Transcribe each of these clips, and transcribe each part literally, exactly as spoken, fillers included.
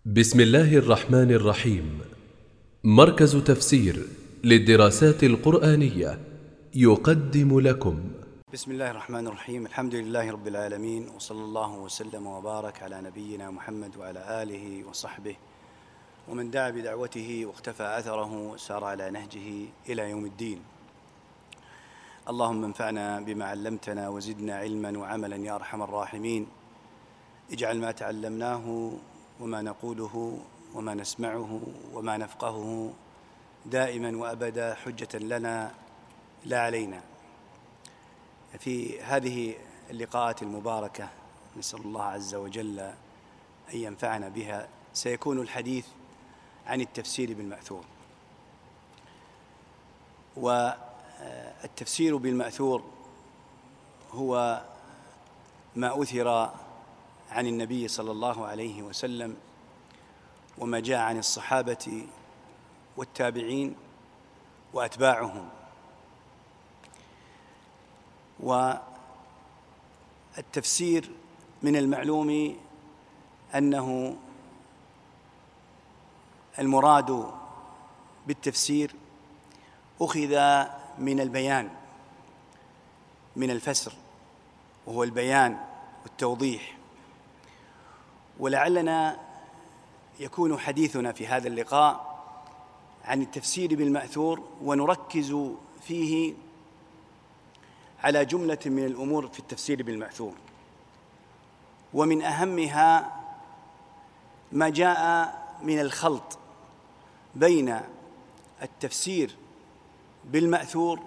بسم الله الرحمن الرحيم. مركز تفسير للدراسات القرآنية يقدم لكم. بسم الله الرحمن الرحيم. الحمد لله رب العالمين، وصلى الله وسلم وبارك على نبينا محمد وعلى آله وصحبه ومن دعا بدعوته واقتفى أثره وسار على نهجه إلى يوم الدين. اللهم انفعنا بما علمتنا وزدنا علما وعملا يا أرحم الراحمين. اجعل ما تعلمناه وما نقوله وما نسمعه وما نفقهه دائما وأبدا حجة لنا لا علينا. في هذه اللقاءات المباركة نسأل الله عز وجل أن ينفعنا بها. سيكون الحديث عن التفسير بالمأثور. والتفسير بالمأثور هو ما أثر عن النبي صلى الله عليه وسلم وما جاء عن الصحابة والتابعين وأتباعهم. والتفسير من المعلوم أنه المراد بالتفسير أخذ من البيان، من الفسر، وهو البيان والتوضيح. ولعلنا يكون حديثنا في هذا اللقاء عن التفسير بالمأثور، ونركز فيه على جملة من الأمور في التفسير بالمأثور، ومن أهمها ما جاء من الخلط بين التفسير بالمأثور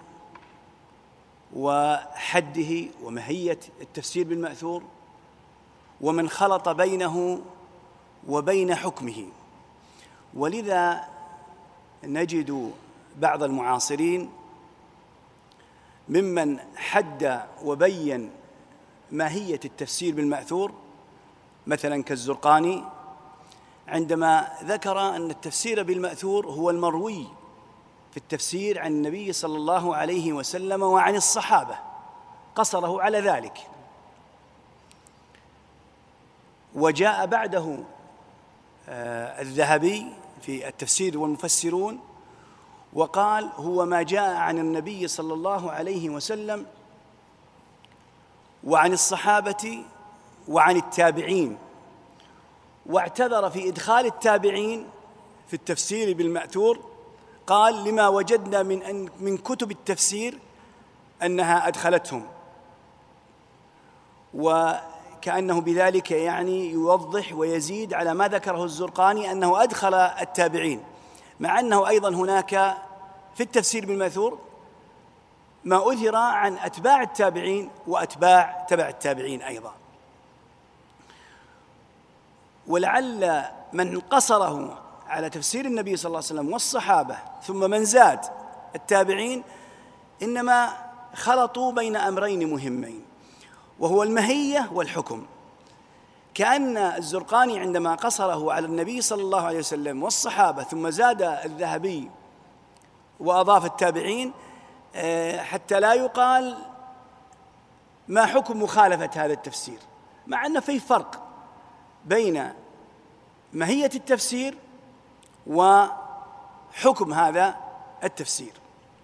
وحده وماهية التفسير بالمأثور، ومن خلط بينه وبين حكمه. ولذا نجد بعض المعاصرين ممن حد وبين ماهية التفسير بالمأثور، مثلا كالزرقاني، عندما ذكر أن التفسير بالمأثور هو المروي في التفسير عن النبي صلى الله عليه وسلم وعن الصحابة، قصره على ذلك. وجاء بعده الذهبي في التفسير والمفسرون وقال هو ما جاء عن النبي صلى الله عليه وسلم وعن الصحابة وعن التابعين، واعتذر في إدخال التابعين في التفسير بالمأثور، قال لما وجدنا من أن من كتب التفسير أنها أدخلتهم، وكأنه بذلك يعني يوضح ويزيد على ما ذكره الزرقاني أنه أدخل التابعين، مع أنه أيضا هناك في التفسير بالمأثور ما أثر عن أتباع التابعين وأتباع تبع التابعين أيضا. ولعل من قصره على تفسير النبي صلى الله عليه وسلم والصحابة ثم من زاد التابعين إنما خلطوا بين أمرين مهمين، وهو الماهية والحكم. كأن الزرقاني عندما قصره على النبي صلى الله عليه وسلم والصحابة ثم زاد الذهبي وأضاف التابعين حتى لا يقال ما حكم مخالفة هذا التفسير، مع أن في فرق بين ماهية التفسير وحكم هذا التفسير.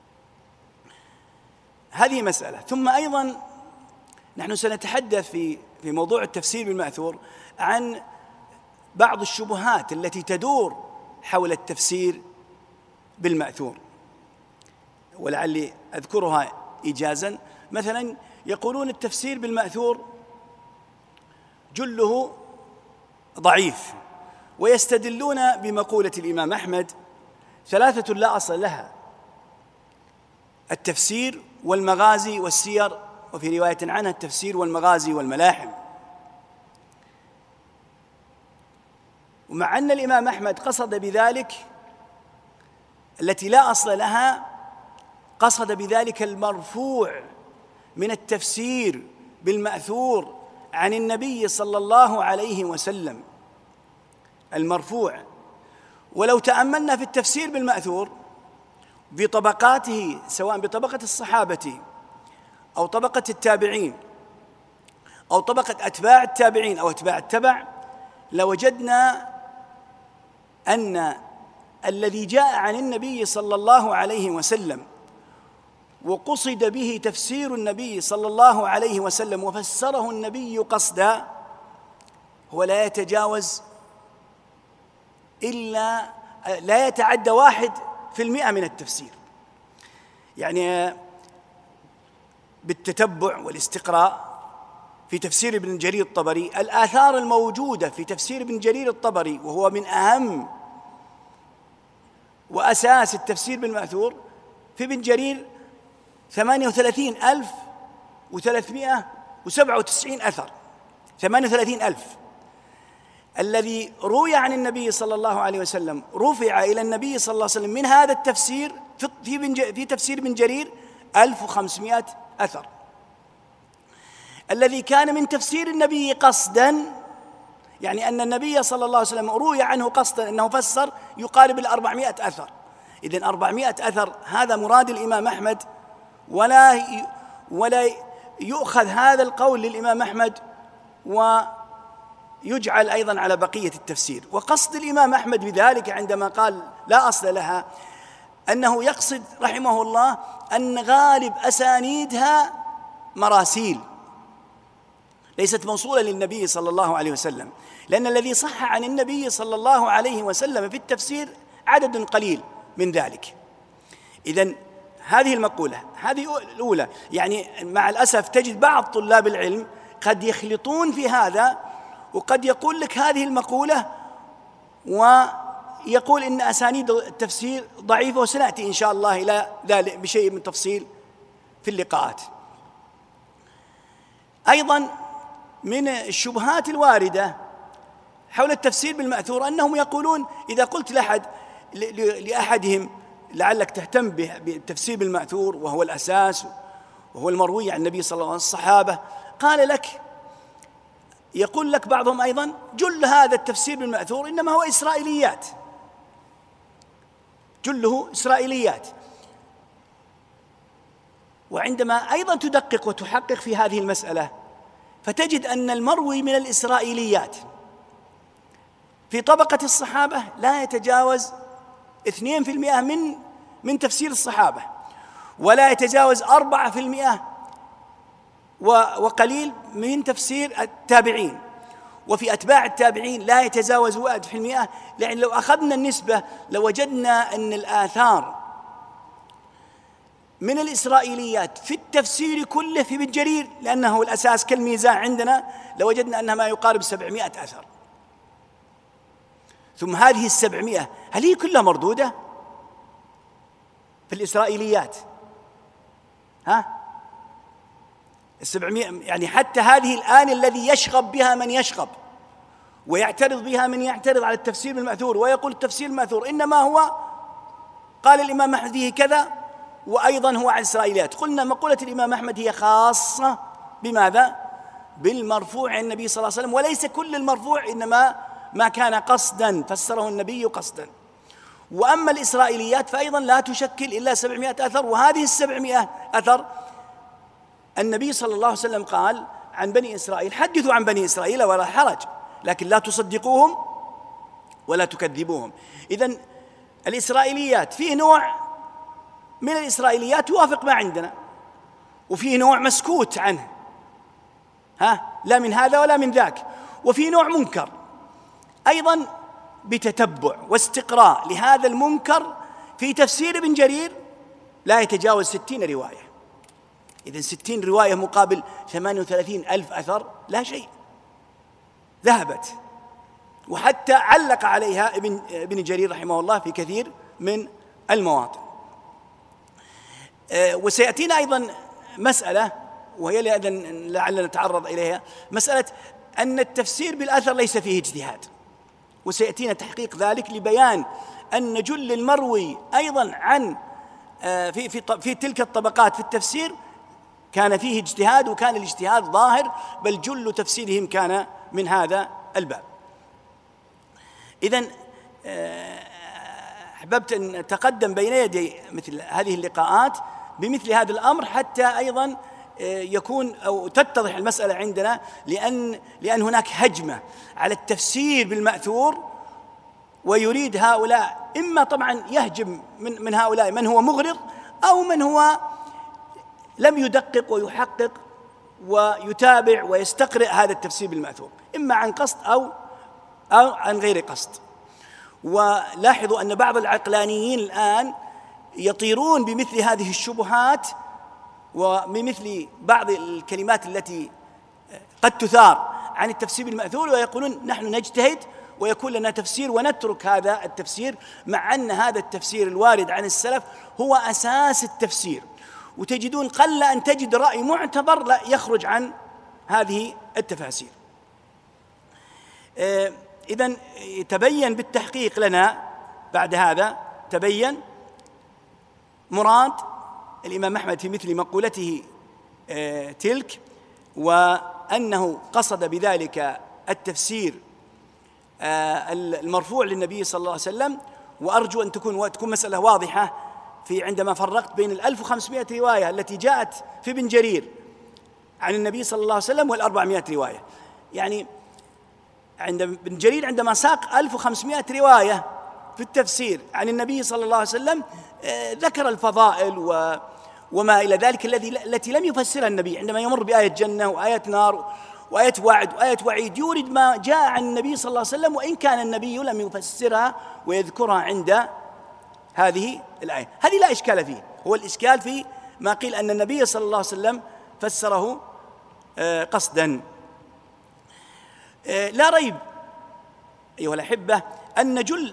هذه مسألة. ثم أيضا نحن سنتحدث في في موضوع التفسير بالمأثور عن بعض الشبهات التي تدور حول التفسير بالمأثور، ولعلي أذكرها إيجازا. مثلا يقولون التفسير بالمأثور جله ضعيف، ويستدلون بمقولة الإمام أحمد ثلاثة لا أصل لها: التفسير والمغازي والسير، وفي رواية عنها التفسير والمغازي والملاحم. ومع أن الإمام أحمد قصد بذلك التي لا أصل لها، قصد بذلك المرفوع من التفسير بالمأثور عن النبي صلى الله عليه وسلم، المرفوع. ولو تأملنا في التفسير بالمأثور بطبقاته، سواء بطبقة الصحابة أو طبقة التابعين أو طبقة أتباع التابعين أو أتباع التبع، لوجدنا أن الذي جاء عن النبي صلى الله عليه وسلم وقصد به تفسير النبي صلى الله عليه وسلم وفسره النبي قصدا هو لا يتجاوز إلا لا يتعدى واحد في المئة من التفسير. يعني بالتتبع والاستقراء في تفسير ابن جرير الطبري، الآثار الموجودة في تفسير ابن جرير الطبري وهو من أهم وأساس التفسير بالمأثور في ابن جرير ثمانية وثلاثين ألف وثلاثمائة وسبعة وتسعين أثر، ثمانية وثلاثين ألف. الذي روي عن النبي صلى الله عليه وسلم رفع إلى النبي صلى الله عليه وسلم من هذا التفسير في في تفسير ابن جرير ألف وخمسمائة أثر. الذي كان من تفسير النبي قصدا، يعني أن النبي صلى الله عليه وسلم روي عنه قصدا أنه فسر، يقارب الأربعمائة أثر. إذن أربعمائة أثر هذا مراد الإمام أحمد، ولا ولا يؤخذ هذا القول للإمام أحمد ويجعل أيضا على بقية التفسير. وقصد الإمام أحمد بذلك عندما قال لا أصل لها أنه يقصد رحمه الله أن غالب أسانيدها مراسيل ليست موصولة للنبي صلى الله عليه وسلم، لأن الذي صح عن النبي صلى الله عليه وسلم في التفسير عدد قليل من ذلك. إذن هذه المقولة هذه الأولى. يعني مع الأسف تجد بعض طلاب العلم قد يخلطون في هذا، وقد يقول لك هذه المقولة ويقول إن أسانيد التفسير ضعيفة، وسنأتي إن شاء الله إلى ذلك بشيء من تفصيل في اللقاءات. أيضا من الشبهات الواردة حول التفسير بالمأثور أنهم يقولون إذا قلت لأحد لأحدهم لعلك تهتم بالتفسير بالمأثور وهو الأساس وهو المروي عن النبي صلى الله عليه وسلم الصحابة، قال لك يقول لك بعضهم أيضا جل هذا التفسير بالمأثور إنما هو إسرائيليات، جله إسرائيليات. وعندما أيضا تدقق وتحقق في هذه المسألة فتجد أن المروي من الإسرائيليات في طبقة الصحابة لا يتجاوز اثنين في المئة من من تفسير الصحابة، ولا يتجاوز أربعة في المئة وقليل من تفسير التابعين، وفي أتباع التابعين لا يتجاوز واحد في المئة. لأن لو أخذنا النسبة لوجدنا أن الآثار من الإسرائيليات في التفسير كله في ابن جرير، لأنه الأساس كالميزان عندنا، لوجدنا أنها ما يقارب سبعمائة أثر. ثم هذه السبعمائة هل هي كلها مردودة في الإسرائيليات؟ ها السبعمائة يعني حتى هذه الآن الذي يشغب بها من يشغب ويعترض بها من يعترض على التفسير بالمأثور ويقول التفسير المأثور إنما هو قال الإمام أحمد فيه كذا وأيضا هو عن الإسرائيليات. قلنا مقولة الإمام أحمد هي خاصة بماذا؟ بالمرفوع عن النبي صلى الله عليه وسلم، وليس كل المرفوع، إنما ما كان قصدا فسره النبي قصدا. وأما الإسرائيليات فأيضا لا تشكل إلا سبعمائة أثر، وهذه السبعمائة أثر النبي صلى الله عليه وسلم قال عن بني إسرائيل حدثوا عن بني إسرائيل ولا حرج، لكن لا تصدقوهم ولا تكذبوهم. إذن الإسرائيليات فيه نوع من الإسرائيليات يوافق ما عندنا، وفيه نوع مسكوت عنه، ها لا من هذا ولا من ذاك، وفيه نوع منكر. أيضا بتتبع واستقراء لهذا المنكر في تفسير ابن جرير لا يتجاوز ستين رواية. إذن ستين رواية مقابل ثمانية وثلاثين ألف أثر لا شيء، ذهبت. وحتى علق عليها ابن, ابن جرير رحمه الله في كثير من المواطن. أه وسيأتينا أيضا مسألة وهي لعلنا نتعرض إليها، مسألة أن التفسير بالأثر ليس فيه اجتهاد، وسيأتينا تحقيق ذلك لبيان أن جل المروي أيضا عن أه في, في, في تلك الطبقات في التفسير كان فيه اجتهاد، وكان الاجتهاد ظاهر، بل جل تفسيرهم كان من هذا الباب. إذن أحببت أن أتقدم بين يدي مثل هذه اللقاءات بمثل هذا الأمر حتى أيضا يكون أو تتضح المسألة عندنا، لأن لأن هناك هجمة على التفسير بالمأثور ويريد هؤلاء إما طبعا يهجم من, من هؤلاء من هو مغرض أو من هو لم يدقق ويحقق ويتابع ويستقرئ هذا التفسير بالمأثور، إما عن قصد أو أو عن غير قصد. ولاحظوا أن بعض العقلانيين الآن يطيرون بمثل هذه الشبهات وبمثل بعض الكلمات التي قد تثار عن التفسير بالمأثور، ويقولون نحن نجتهد ويكون لنا تفسير ونترك هذا التفسير، مع أن هذا التفسير الوارد عن السلف هو أساس التفسير. وتجدون قل أن تجد رأي معتبر لا يخرج عن هذه التفاسير. إذن تبين بالتحقيق لنا بعد هذا، تبين مراد الإمام أحمد في مثل مقولته تلك، وأنه قصد بذلك التفسير المرفوع للنبي صلى الله عليه وسلم. وأرجو أن تكون وتكون مسألة واضحة في عندما فرقت بين الألف وخمسمائة رواية التي جاءت في ابن جرير عن النبي صلى الله عليه وسلم والأربعمائة رواية. يعني عند ابن جرير عندما ساق ألف وخمسمائة رواية في التفسير عن النبي صلى الله عليه وسلم ذكر الفضائل و وما إلى ذلك الذي التي لم يفسرها النبي، عندما يمر بآية جنة وآية نار وآية وعد وآية وعيد يورد ما جاء عن النبي صلى الله عليه وسلم، وإن كان النبي لم يفسرها ويذكرها عند هذه الآية. هذه لا إشكال فيه، هو الإشكال في ما قيل أن النبي صلى الله عليه وسلم فسره قصدا. لا ريب أيها الأحبة أن جل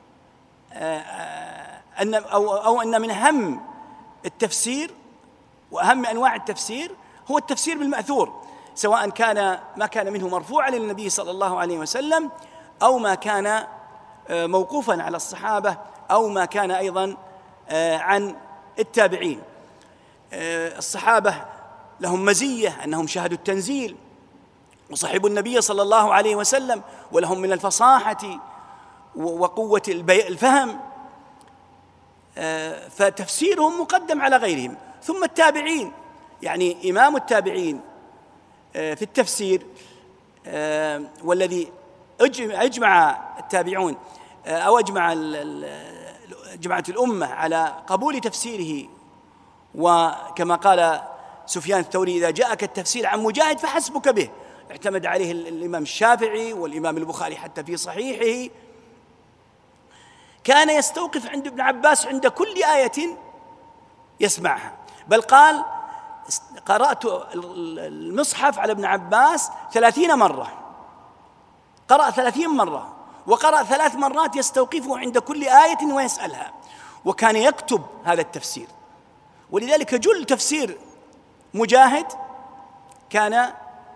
أن أو أو أن من أهم التفسير وأهم أنواع التفسير هو التفسير بالمأثور، سواء كان ما كان منه مرفوعا للنبي صلى الله عليه وسلم أو ما كان موقوفا على الصحابة أو ما كان أيضا عن التابعين. الصحابة لهم مزية أنهم شاهدوا التنزيل وصحبوا النبي صلى الله عليه وسلم، ولهم من الفصاحة وقوة الفهم، فتفسيرهم مقدم على غيرهم. ثم التابعين، يعني إمام التابعين في التفسير والذي أجمع التابعون أو أجمع جماعة الأمة على قبول تفسيره. وكما قال سفيان الثوري: إذا جاءك التفسير عن مجاهد فحسبك به. اعتمد عليه الإمام الشافعي والإمام البخاري حتى في صحيحه. كان يستوقف عند ابن عباس عند كل آية يسمعها، بل قال: قرأت المصحف على ابن عباس ثلاثين مرة، قرأ ثلاثين مرة، وقرأ ثلاث مرات يستوقفه عند كل آية ويسألها، وكان يكتب هذا التفسير. ولذلك جل تفسير مجاهد كان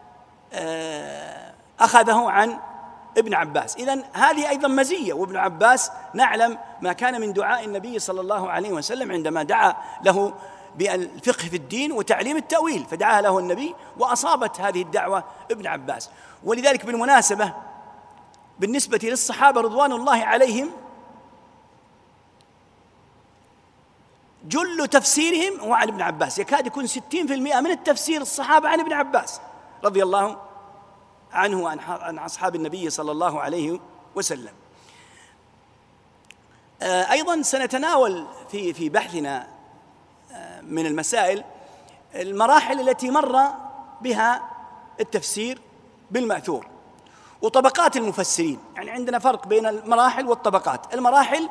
أخذه عن ابن عباس. إذن هذه أيضا مزية. وابن عباس نعلم ما كان من دعاء النبي صلى الله عليه وسلم عندما دعا له بالفقه في الدين وتعليم التأويل، فدعا له النبي وأصابت هذه الدعوة ابن عباس. ولذلك بالمناسبة بالنسبة للصحابة رضوان الله عليهم جل تفسيرهم هو عن ابن عباس، يكاد يكون ستين بالمئة من التفسير الصحابة عن ابن عباس رضي الله عنه وعن أصحاب النبي صلى الله عليه وسلم. أيضا سنتناول في في بحثنا من المسائل المراحل التي مر بها التفسير بالمأثور وطبقات المفسرين. يعني عندنا فرق بين المراحل والطبقات. المراحل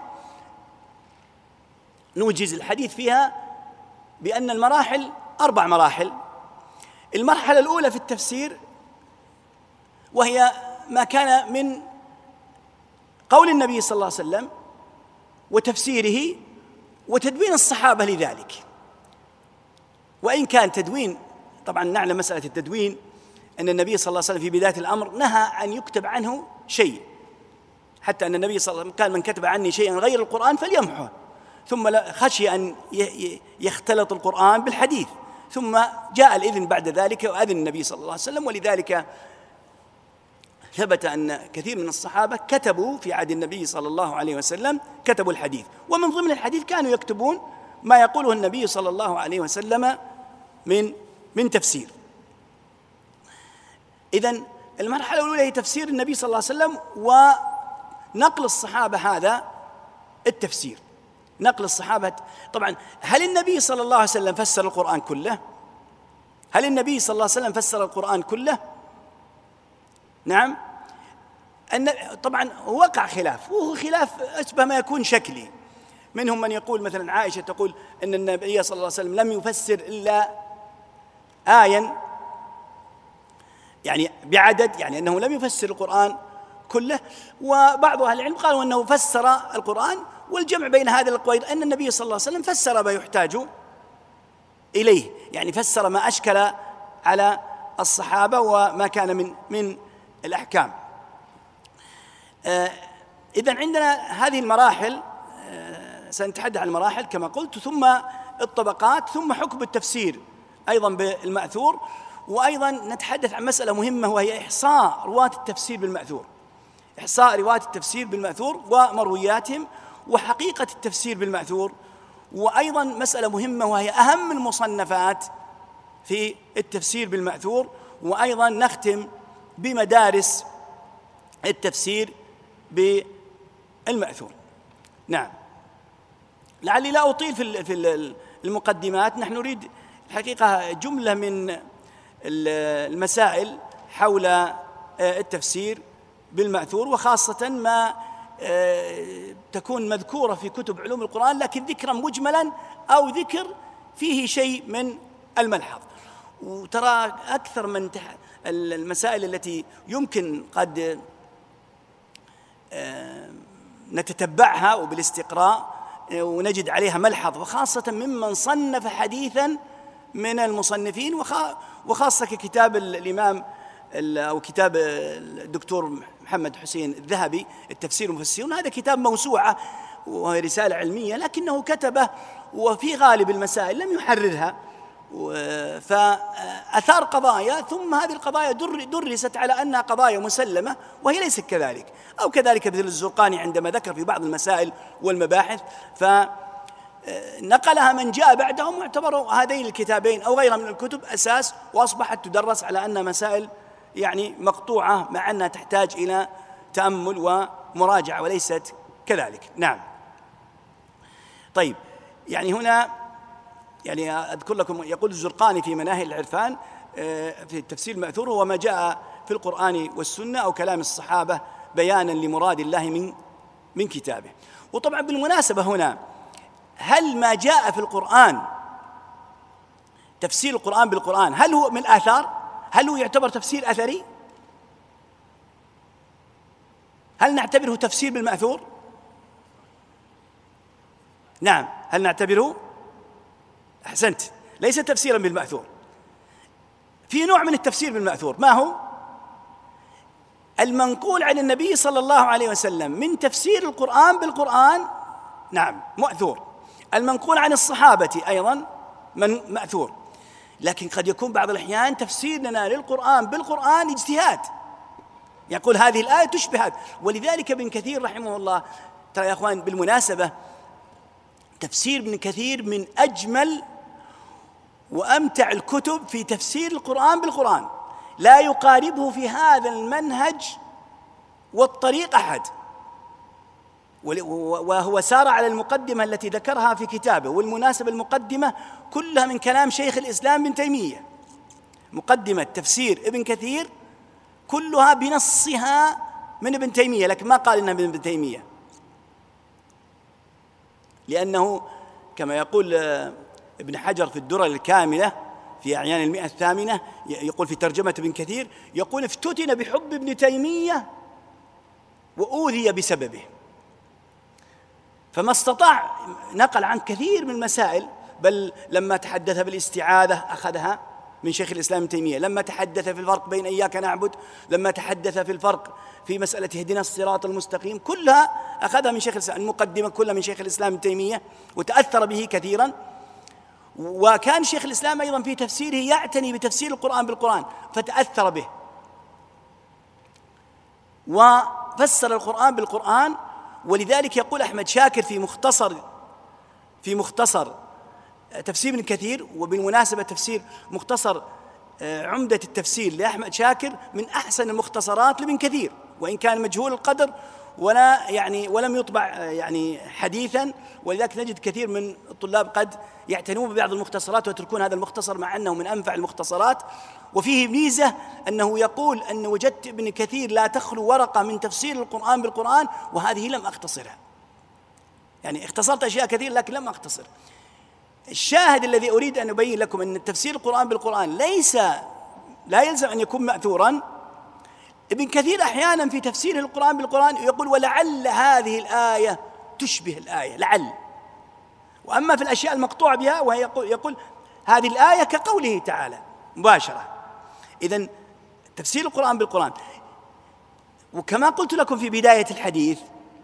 نوجز الحديث فيها بأن المراحل أربع مراحل. المرحلة الأولى في التفسير وهي ما كان من قول النبي صلى الله عليه وسلم وتفسيره وتدوين الصحابة لذلك. وإن كان تدوين، طبعا نعلم مسألة التدوين أن النبي صلى الله عليه وسلم في بداية الأمر نهى أن يكتب عنه شيء، حتى أن النبي صلى الله عليه وسلم قال: من كتب عني شيئا غير القرآن فليمحه. ثم خشي أن يختلط القرآن بالحديث، ثم جاء الإذن بعد ذلك وأذن النبي صلى الله عليه وسلم. ولذلك ثبت أن كثير من الصحابة كتبوا في عهد النبي صلى الله عليه وسلم، كتبوا الحديث، ومن ضمن الحديث كانوا يكتبون ما يقوله النبي صلى الله عليه وسلم من من تفسير. إذن المرحلة الأولى هي تفسير النبي صلى الله عليه وسلم نقل الصحابة هذا التفسير، نقل الصحابة. طبعا هل النبي صلى الله عليه وسلم فسر القرآن كله؟ هل النبي صلى الله عليه وسلم فسر القرآن كله؟ نعم. طبعا وقع خلاف، وهو خلاف أشبه ما يكون شكلي. منهم من يقول مثلا عائشة تقول أن النبي صلى الله عليه وسلم لم يفسر إلا آية، يعني بعدد، يعني أنه لم يفسر القرآن كله. وبعض أهل العلم قالوا أنه فسر القرآن، والجمع بين هذه الأقوال أن النبي صلى الله عليه وسلم فسر ما يحتاج إليه، يعني فسر ما أشكل على الصحابة وما كان من من الأحكام. آه إذن عندنا هذه المراحل، آه سنتحدث عن المراحل كما قلت، ثم الطبقات، ثم حكم التفسير أيضا بالمأثور، وأيضا نتحدث عن مسألة مهمة وهي إحصاء رواة التفسير بالمأثور، إحصاء رواة التفسير بالمأثور ومروياتهم وحقيقة التفسير بالمأثور، وأيضا مسألة مهمة وهي أهم المصنفات في التفسير بالمأثور، وأيضا نختم بمدارس التفسير بالمأثور. نعم، لعلي لا أطيل في المقدمات. نحن نريد الحقيقة جملة من المسائل حول التفسير بالمأثور، وخاصة ما تكون مذكورة في كتب علوم القرآن لكن ذكرا مجملا أو ذكر فيه شيء من الملحظ. وترى أكثر من المسائل التي يمكن قد نتتبعها وبالاستقراء ونجد عليها ملحظ، وخاصة ممن صنف حديثا من المصنفين، وخاصة كتاب الإمام أو كتاب الدكتور محمد حسين الذهبي التفسير المفسرون. هذا كتاب موسوعة وهي رسالة علمية، لكنه كتبه وفي غالب المسائل لم يحررها، فأثار قضايا، ثم هذه القضايا درست على أنها قضايا مسلمة وهي ليست كذلك، أو كذلك مثل الزرقاني عندما ذكر في بعض المسائل والمباحث فنقلها من جاء بعدهم، واعتبروا هذين الكتابين أو غيرها من الكتب أساس، وأصبحت تدرس على أنها مسائل يعني مقطوعة، مع أنها تحتاج إلى تأمل ومراجعة وليست كذلك. نعم. طيب، يعني هنا يعني أذكر لكم، يقول الزرقاني في مناهل العرفان في التفسير المأثور: هو ما جاء في القرآن والسنة أو كلام الصحابة بيانا لمراد الله من من كتابه. وطبعا بالمناسبة هنا، هل ما جاء في القرآن تفسير القرآن بالقرآن هل هو من الآثار؟ هل هو يعتبر تفسير أثري؟ هل نعتبره تفسير بالمأثور؟ نعم. هل نعتبره؟ أحسنت، ليس تفسيرا بالمأثور. في نوع من التفسير بالمأثور، ما هو؟ المنقول عن النبي صلى الله عليه وسلم من تفسير القرآن بالقرآن، نعم، مأثور. المنقول عن الصحابة أيضا من مأثور. لكن قد يكون بعض الأحيان تفسيرنا للقرآن بالقرآن اجتهاد، يقول هذه الآية تشبه هذا. ولذلك ابن كثير رحمه الله، ترى يا أخوان بالمناسبة تفسير ابن كثير من أجمل وأمتع الكتب في تفسير القرآن بالقرآن، لا يقاربه في هذا المنهج والطريق أحد. وهو سار على المقدمة التي ذكرها في كتابه، والمناسبة المقدمة كلها من كلام شيخ الإسلام ابن تيمية. مقدمة تفسير ابن كثير كلها بنصها من ابن تيمية، لكن ما قال إنها من ابن تيمية، لأنه كما يقول ابن حجر في الدرر الكاملة في أعيان المئة الثامنة، يقول في ترجمة ابن كثير، يقول: افتتن بحب ابن تيمية وأوذي بسببه. فما استطاع نقل عن كثير من المسائل، بل لما تحدث بالاستعاذة أخذها من شيخ الإسلام ابن تيمية، لما تحدث في الفرق بين إياك نعبد، لما تحدث في الفرق في مسألة اهدنا الصراط المستقيم، كلها أخذها من شيخ الإسلام، المقدمة كلها من شيخ الإسلام ابن تيمية، وتأثر به كثيرا. وكان شيخ الإسلام أيضا في تفسيره يعتني بتفسير القرآن بالقرآن، فتأثر به وفسر القرآن بالقرآن. ولذلك يقول أحمد شاكر في مختصر في مختصر تفسير ابن كثير، وبالمناسبة تفسير مختصر عمدة التفسير لأحمد شاكر من أحسن المختصرات لابن كثير، وإن كان مجهول القدر ولا يعني ولم يطبع يعني حديثا، ولذلك نجد كثير من الطلاب قد يعتنون ببعض المختصرات ويتركون هذا المختصر مع أنه من أنفع المختصرات. وفيه ميزة أنه يقول أن وجدت ابن كثير لا تخلو ورقة من تفسير القرآن بالقرآن وهذه لم أختصرها، يعني اختصرت أشياء كثير لكن لم أختصر. الشاهد الذي أريد أن أبين لكم أن تفسير القرآن بالقرآن ليس لا يلزم أن يكون مأثورا. ابن كثير أحيانا في تفسير القرآن بالقرآن يقول ولعل هذه الآية تشبه الآية، لعل. وأما في الأشياء المقطوع بها وهي يقول, يقول هذه الآية كقوله تعالى مباشرة. إذن تفسير القرآن بالقرآن، وكما قلت لكم في بداية الحديث،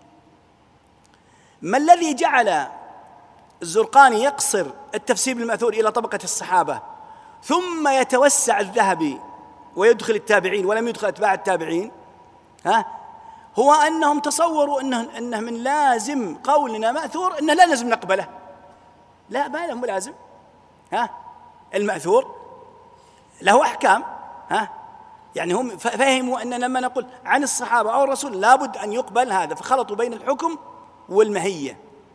ما الذي جعل الزرقاني يقصر التفسير بالمأثور إلى طبقة الصحابة ثم يتوسع الذهبي ويدخل التابعين ولم يدخل أتباع التابعين؟ ها هو أنهم تصوروا أنه, أنه من لازم قولنا مأثور أنه لا لازم نقبله. لا، ما له لازم. ها المأثور له أحكام. ها يعني هم فهموا أن لما نقول عن الصحابة أو الرسول لابد أن يقبل هذا، فخلطوا بين الحكم والمهية.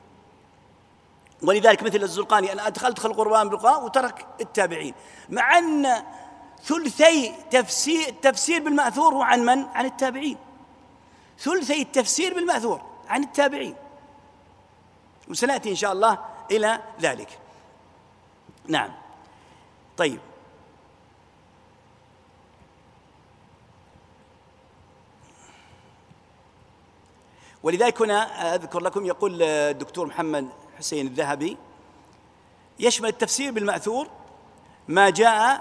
ولذلك مثل الزرقاني أنا أدخلت خلق القرآن بالقرآن وترك التابعين، مع أن ثلثي تفسير التفسير بالمأثور هو عن من؟ عن التابعين. ثلثي التفسير بالمأثور عن التابعين، وسنأتي إن شاء الله إلى ذلك. نعم. طيب، ولذلك هنا أذكر لكم يقول الدكتور محمد حسين الذهبي يشمل التفسير بالمأثور ما جاء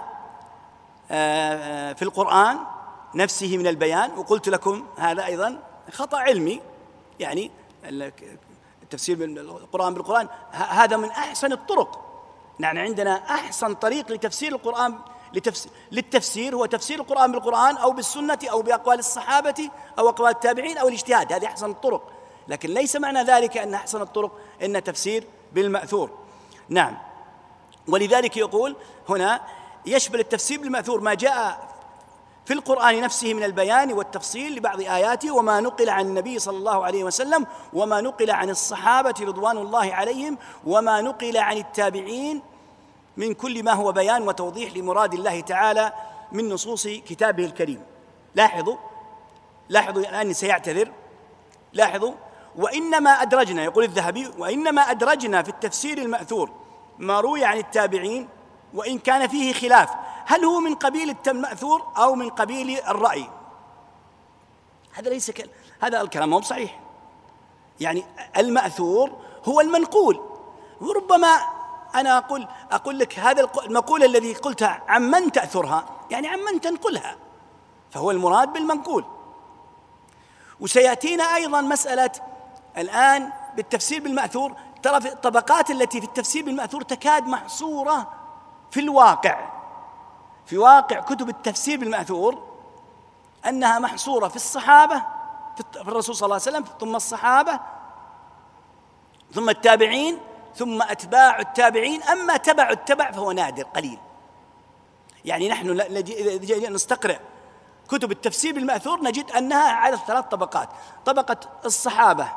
في القرآن نفسه من البيان. وقلت لكم هذا أيضا خطأ علمي، يعني التفسير بالقرآن بالقرآن هذا من أحسن الطرق. نحن عندنا أحسن طريق لتفسير القرآن للتفسير هو تفسير القرآن بالقرآن أو بالسنة أو بأقوال الصحابة أو أقوال التابعين أو الاجتهاد، هذه أحسن الطرق. لكن ليس معنى ذلك أن أحسن الطرق إن تفسير بالمأثور. نعم. ولذلك يقول هنا يشمل التفسير بالمأثور ما جاء في القرآن نفسه من البيان والتفصيل لبعض آياته وما نقل عن النبي صلى الله عليه وسلم وما نقل عن الصحابة رضوان الله عليهم وما نقل عن التابعين من كل ما هو بيان وتوضيح لمراد الله تعالى من نصوص كتابه الكريم. لاحظوا لاحظوا الآن سيعتذر. لاحظوا وإنما أدرجنا، يقول الذهبي، وإنما أدرجنا في التفسير المأثور ما روي عن التابعين وإن كان فيه خلاف هل هو من قبيل المأثور أو من قبيل الرأي. هذا ليس ك... هذا الكلام مو صحيح. يعني المأثور هو المنقول، وربما أنا أقول أقول لك هذا المقول الذي قلتها عن من تأثرها، يعني عن من تنقلها، فهو المراد بالمنقول. وسيأتينا أيضا مسألة الآن بالتفسير بالمأثور، ترى في الطبقات التي في التفسير بالمأثور تكاد محصورة في الواقع، في واقع كتب التفسير بالمأثور أنها محصورة في الصحابة، في الرسول صلى الله عليه وسلم، ثم الصحابة، ثم التابعين، ثم أتباع التابعين. أما تبع التبع فهو نادر قليل. يعني نحن إذا نستقرأ كتب التفسير بالمأثور نجد أنها على ثلاث طبقات: طبقة الصحابة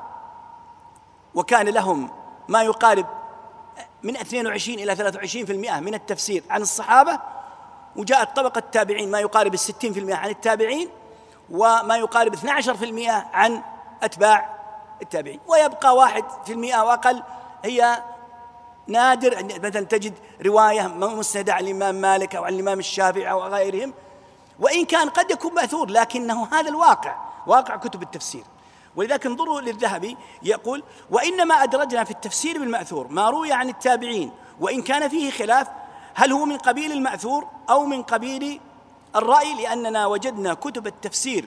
وكان لهم ما يقارب من اثنين وعشرين إلى ثلاثة وعشرين بالمئة من التفسير عن الصحابة، وجاءت طبقة التابعين ما يقارب الستين بالمئة عن التابعين، وما يقارب اثني عشر بالمئة عن أتباع التابعين، ويبقى واحد في المئة وأقل هي نادر. مثلا تجد رواية مسندة عن الإمام مالك أو عن الإمام الشافعي أو غيرهم، وإن كان قد يكون مأثور لكنه هذا الواقع، واقع كتب التفسير. ولذلك انظروا للذهبي يقول وإنما أدرجنا في التفسير بالمأثور ما روي عن التابعين وإن كان فيه خلاف هل هو من قبيل المأثور أو من قبيل الرأي، لأننا وجدنا كتب التفسير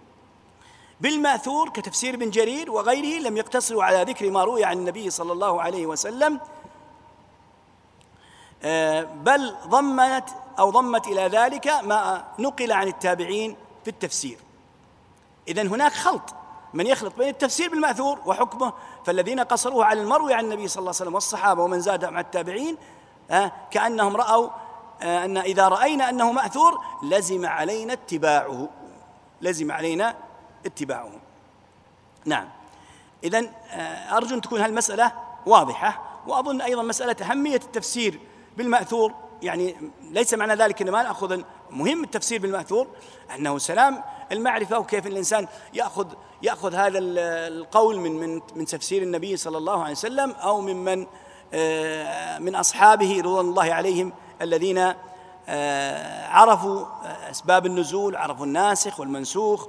بالمأثور كتفسير ابن جرير وغيره لم يقتصروا على ذكر ما روي عن النبي صلى الله عليه وسلم، بل ضمنت أو ضمت إلى ذلك ما نقل عن التابعين في التفسير. إذن هناك خلط، من يخلط بين التفسير بالمأثور وحكمه، فالذين قصروه على المروي عن النبي صلى الله عليه وسلم والصحابة ومن زاد مع التابعين كأنهم رأوا أن إذا رأينا أنه مأثور لزم علينا اتباعه، لزم علينا اتباعه. نعم. إذن أرجو أن تكون هالمسألة واضحة. وأظن أيضا مسألة أهمية التفسير بالمأثور، يعني ليس معنى ذلك أن ما نأخذ مهم التفسير بالمأثور، أنه سلام المعرفة، وكيف الإنسان يأخذ يأخذ هذا القول من من من تفسير النبي صلى الله عليه وسلم، أو ممن من أصحابه رضوان الله عليهم الذين عرفوا أسباب النزول، عرفوا الناسخ والمنسوخ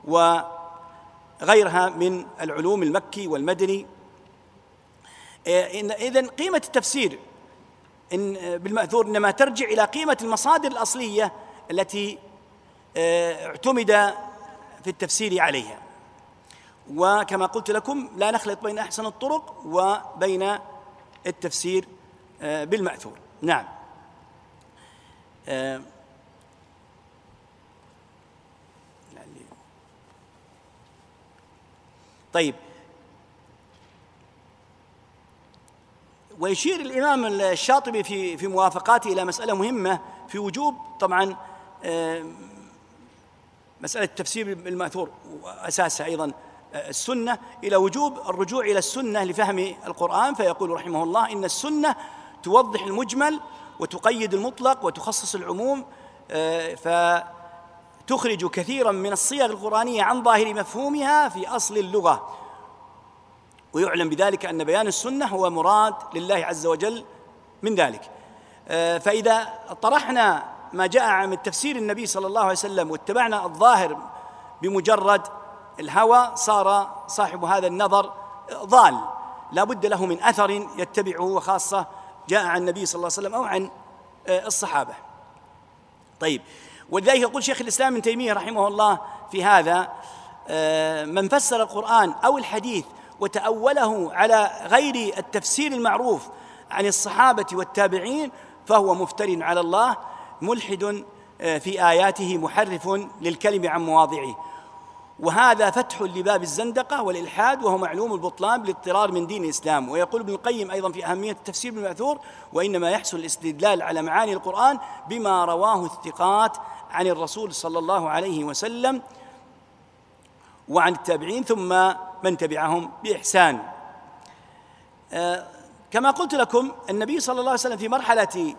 وغيرها من العلوم المكي والمدني. إذن قيمة التفسير إن بالمأثور إنما ترجع إلى قيمة المصادر الأصلية التي اعتمد في التفسير عليها. وكما قلت لكم لا نخلط بين أحسن الطرق وبين التفسير بالمأثور. نعم. طيب، ويشير الإمام الشاطبي في في موافقاته إلى مسألة مهمة في وجوب طبعا مسألة التفسير بالمأثور، وأساسها أيضا السنة، إلى وجوب الرجوع إلى السنة لفهم القرآن. فيقول رحمه الله: إن السنة توضح المجمل وتقيد المطلق وتخصص العموم، فتخرج كثيرا من الصيغ القرآنية عن ظاهر مفهومها في أصل اللغة، ويعلم بذلك أن بيان السنة هو مراد لله عز وجل من ذلك. فإذا طرحنا ما جاء عن تفسير النبي صلى الله عليه وسلم واتبعنا الظاهر بمجرد الهوى، صار صاحب هذا النظر ضال، لا بد له من أثر يتبعه، وخاصة جاء عن النبي صلى الله عليه وسلم أو عن الصحابة. طيب، ولذلك يقول شيخ الإسلام ابن تيمية رحمه الله في هذا: من فسر القرآن أو الحديث وتأوله على غير التفسير المعروف عن الصحابة والتابعين فهو مفتر على الله، ملحد في آياته، محرف للكلم عن مواضعه. وهذا فتح لباب الزندقة والإلحاد، وهو معلوم البطلان بالاضطرار من دين الإسلام. ويقول ابن القيم أيضا في أهمية التفسير بالمأثور: وإنما يحصل الاستدلال على معاني القرآن بما رواه الثقات عن الرسول صلى الله عليه وسلم وعن التابعين ثم من تبعهم بإحسان. آه كما قلت لكم، النبي صلى الله عليه وسلم في مرحلة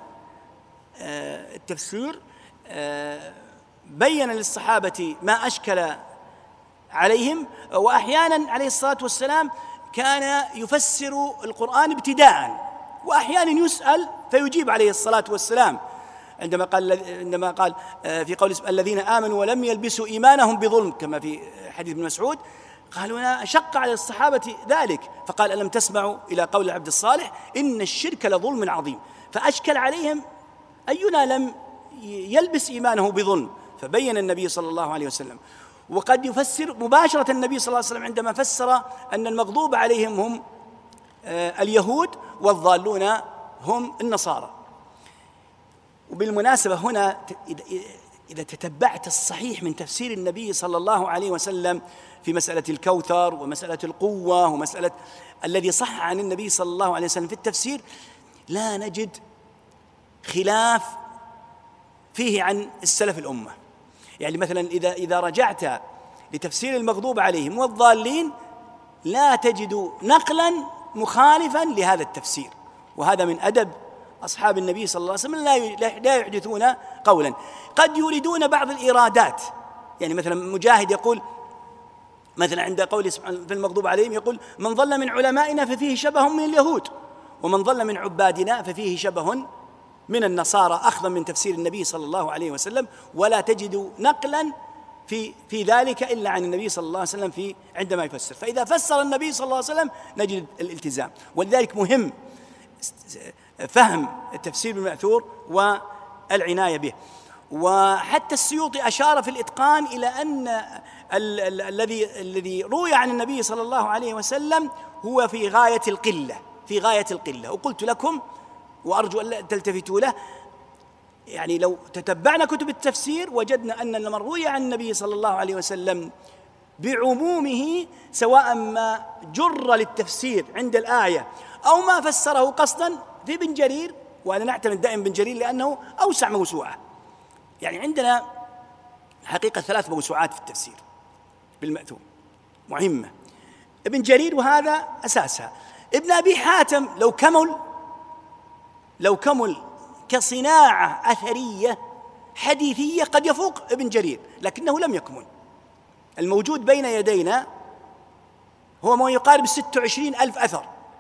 آه التفسير آه بين للصحابة ما أشكل عليهم، وأحيانا عليه الصلاة والسلام كان يفسر القرآن ابتداء، وأحيانا يسأل فيجيب عليه الصلاة والسلام، عندما قال عندما قال في قول الذين آمنوا ولم يلبسوا إيمانهم بظلم، كما في حديث ابن مسعود، قالوا شق على الصحابة ذلك، فقال: ألم تسمعوا إلى قول العبد الصالح إن الشرك لظلم عظيم؟ فأشكل عليهم أينا لم يلبس إيمانه بظلم، فبين النبي صلى الله عليه وسلم. وقد يفسر مباشرة النبي صلى الله عليه وسلم عندما فسر أن المغضوب عليهم هم اليهود والضالون هم النصارى. وبالمناسبة هنا إذا تتبعت الصحيح من تفسير النبي صلى الله عليه وسلم في مسألة الكوثر ومسألة القوة ومسألة الذي صح عن النبي صلى الله عليه وسلم في التفسير، لا نجد خلاف فيه عن السلف الأمة. يعني مثلا إذا إذا رجعت لتفسير المغضوب عليهم والضالين لا تجد نقلا مخالفا لهذا التفسير، وهذا من أدب أصحاب النبي صلى الله عليه وسلم، لا يحدثون قولا. قد يريدون بعض الإرادات، يعني مثلا مجاهد يقول مثلا عند قوله سبحانه في المغضوب عليهم، يقول: من ضل من علمائنا ففيه شبه من اليهود، ومن ضل من عبادنا ففيه شبه من النصارى، أخذا من تفسير النبي صلى الله عليه وسلم. ولا تجد نقلا في في ذلك إلا عن النبي صلى الله عليه وسلم في عندما يفسر. فإذا فسر النبي صلى الله عليه وسلم نجد الالتزام، ولذلك مهم فهم التفسير بالمأثور والعناية به. وحتى السيوطي أشار في الإتقان إلى أن الذي الذي روي عن النبي صلى الله عليه وسلم هو في غاية القلة، في غاية القلة. وقلت لكم وأرجو أن تلتفتوا له، يعني لو تتبعنا كتب التفسير وجدنا أن لما روي عن النبي صلى الله عليه وسلم بعمومه، سواء ما جر للتفسير عند الآية أو ما فسره قصدا، في ابن جرير، وأنا نعتمد دائما ابن جرير لأنه أوسع موسوعة. يعني عندنا حقيقة ثلاث موسوعات في التفسير بالمأثور مهمة. ابن جرير وهذا أساسها. ابن أبي حاتم لو كمل لو كمل كصناعة أثرية حديثية قد يفوق ابن جرير، لكنه لم يكمل. الموجود بين يدينا هو ما يقارب ستة وعشرين ألف أثر،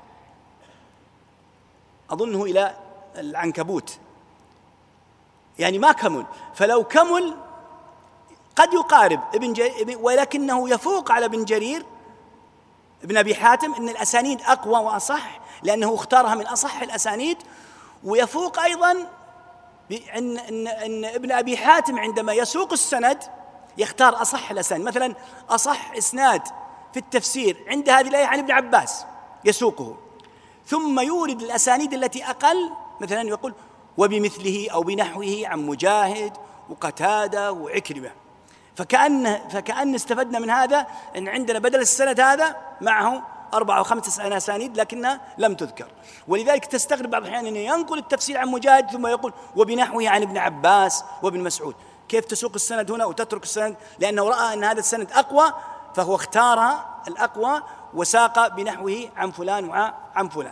أظنه إلى العنكبوت، يعني ما كمل. فلو كمل قد يقارب ابن جرير، ولكنه يفوق على ابن جرير ابن أبي حاتم إن الأسانيد أقوى وأصح، لأنه اختارها من أصح الأسانيد. ويفوق أيضا إن, إن, إن ابن أبي حاتم عندما يسوق السند يختار أصح الأسانيد. مثلا أصح إسناد في التفسير عند هذه الآية عن ابن عباس يسوقه، ثم يورد الأسانيد التي أقل، مثلا يقول وبمثله أو بنحوه عن مجاهد وقتادة وعكرمة. فكأن فكأن استفدنا من هذا أن عندنا بدل السند هذا معه أربعة أو خمسة أسانيد لكنها لم تذكر. ولذلك تستغرب بعض الأحيان أنه ينقل التفسير عن مجاهد ثم يقول وبنحوه عن ابن عباس وابن مسعود. كيف تسوق السند هنا وتترك السند؟ لأنه رأى أن هذا السند أقوى فهو اختار الأقوى وساق بنحوه عن فلان وعن فلان.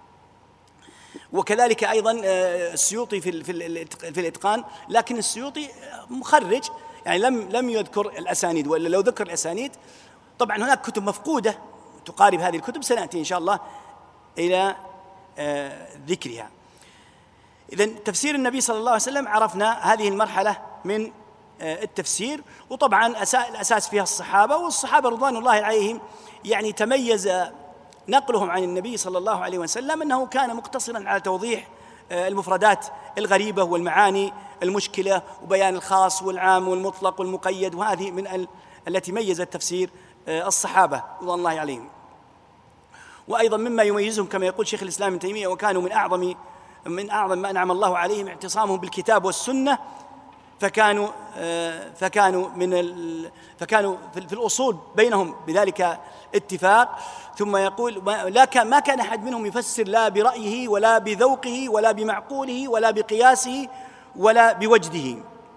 وكذلك أيضا السيوطي في في الإتقان، لكن السيوطي مخرج يعني لم لم يذكر الأسانيد، وإلا لو ذكر الأسانيد طبعا هناك كتب مفقودة تقارب هذه الكتب سنأتي إن شاء الله إلى ذكرها. إذن تفسير النبي صلى الله عليه وسلم عرفنا هذه المرحلة من التفسير، وطبعا الأساس فيها الصحابة، والصحابة رضوان الله عليهم يعني تميز نقلهم عن النبي صلى الله عليه وسلم أنه كان مقتصرا على توضيح المفردات الغريبة والمعاني المشكلة وبيان الخاص والعام والمطلق والمقيد، وهذه من ال... التي ميزت تفسير الصحابة رضوان الله عليهم. وأيضا مما يميزهم كما يقول شيخ الإسلام ابن تيمية وكانوا من أعظم من أعظم ما أنعم الله عليهم اعتصامهم بالكتاب والسنة، فكانوا فكانوا من ال... فكانوا في الأصول بينهم بذلك اتفاق. ثم يقول لا كان ما كان أحد منهم يفسر لا برأيه ولا بذوقه ولا بمعقوله ولا بقياسه ولا بوجده.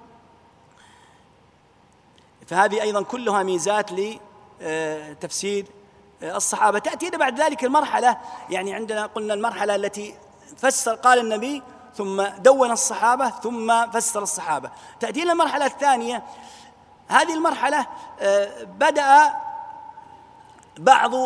فهذه أيضا كلها ميزات لتفسير الصحابة. تأتي بعد ذلك المرحلة، يعني عندنا قلنا المرحلة التي فسر قال النبي ثم دون الصحابة ثم فسر الصحابة. تأتي المرحلة الثانية. هذه المرحلة بدأ بعض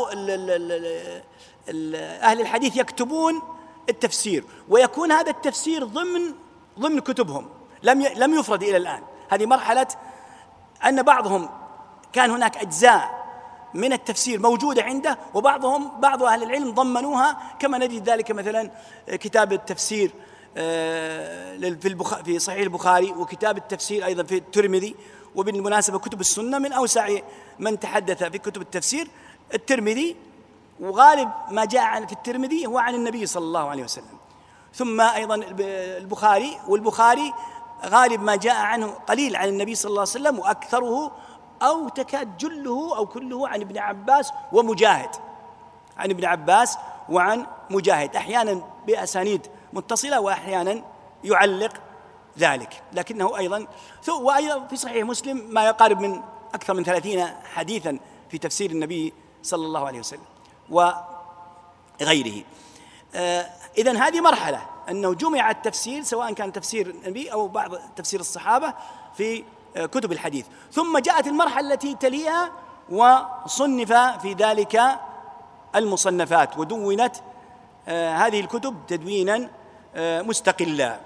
أهل الحديث يكتبون التفسير، ويكون هذا التفسير ضمن ضمن كتبهم، لم لم يفرد إلى الآن. هذه مرحلة أن بعضهم كان هناك أجزاء من التفسير موجودة عنده، وبعضهم بعض أهل العلم ضمنوها، كما نجد ذلك مثلا كتاب التفسير في في صحيح البخاري، وكتاب التفسير أيضا في الترمذي. وبالمناسبة كتب السنة من أوسع من تحدث في كتب التفسير الترمذي، وغالب ما جاء في الترمذي هو عن النبي صلى الله عليه وسلم. ثم أيضا البخاري، والبخاري غالب ما جاء عنه قليل عن النبي صلى الله عليه وسلم، وأكثره أو تكاد جله أو كله عن ابن عباس ومجاهد، عن ابن عباس وعن مجاهد، أحيانا بأسانيد متصلة وأحيانا يعلق ذلك. لكنه أيضا وأيضا في صحيح مسلم ما يقارب من أكثر من ثلاثين حديثا في تفسير النبي صلى الله عليه وسلم وغيره. إذن هذه مرحلة أنه جمع التفسير سواء كان تفسير النبي أو بعض تفسير الصحابة في كتب الحديث. ثم جاءت المرحلة التي تليها وصنف في ذلك المصنفات، ودونت هذه الكتب تدوينا مستقلا.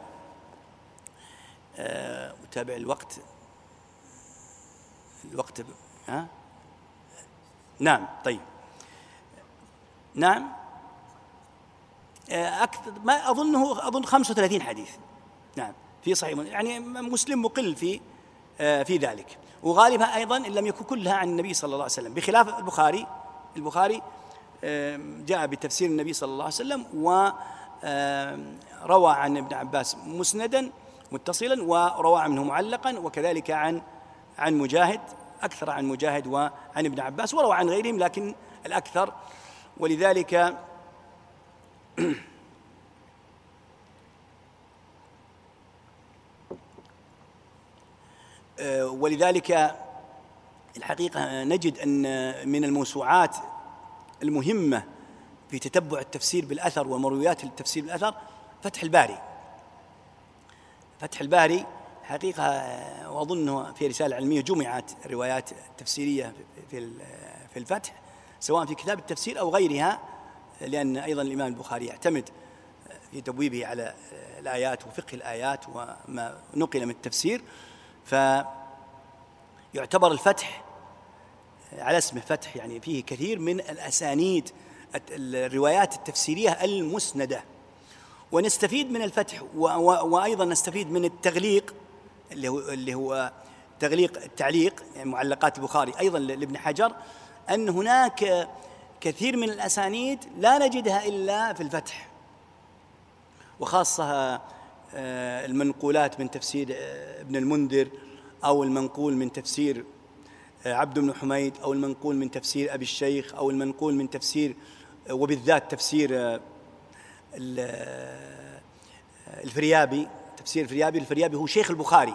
متابع الوقت الوقت ها؟ نعم طيب نعم أكثر ما أظنه أظن خمسة وثلاثين حديث نعم في صحيح، يعني مسلم مقل في في ذلك، وغالبها أيضا إن لم يكن كلها عن النبي صلى الله عليه وسلم، بخلاف البخاري. البخاري جاء بتفسير النبي صلى الله عليه وسلم وروى عن ابن عباس مسندا متصلا، وروى عنه معلقا، وكذلك عن عن مجاهد، أكثر عن مجاهد وعن ابن عباس، وروى عن غيرهم لكن الأكثر. ولذلك ولذلك الحقيقة نجد أن من الموسوعات المهمة في تتبع التفسير بالأثر ومرويات التفسير بالأثر فتح الباري. فتح الباري حقيقة، وأظنه في رسالة علمية جمعت الروايات التفسيرية في في الفتح، سواء في كتاب التفسير أو غيرها، لأن أيضا الإمام البخاري يعتمد في تبويبه على الآيات وفقه الآيات وما نقل من التفسير، فيعتبر الفتح على اسمه فتح، يعني فيه كثير من الأسانيد الروايات التفسيرية المسندة، ونستفيد من الفتح وأيضا نستفيد من التغليق اللي هو اللي هو تغليق التعليق، يعني معلقات البخاري أيضا لابن حجر، أن هناك كثير من الأسانيد لا نجدها إلا في الفتح، وخاصة المنقولات من تفسير ابن المنذر، أو المنقول من تفسير عبد بن حميد، أو المنقول من تفسير أبي الشيخ، أو المنقول من تفسير، وبالذات تفسير الفريابي. تفسير الفريابي، الفريابي هو شيخ البخاري،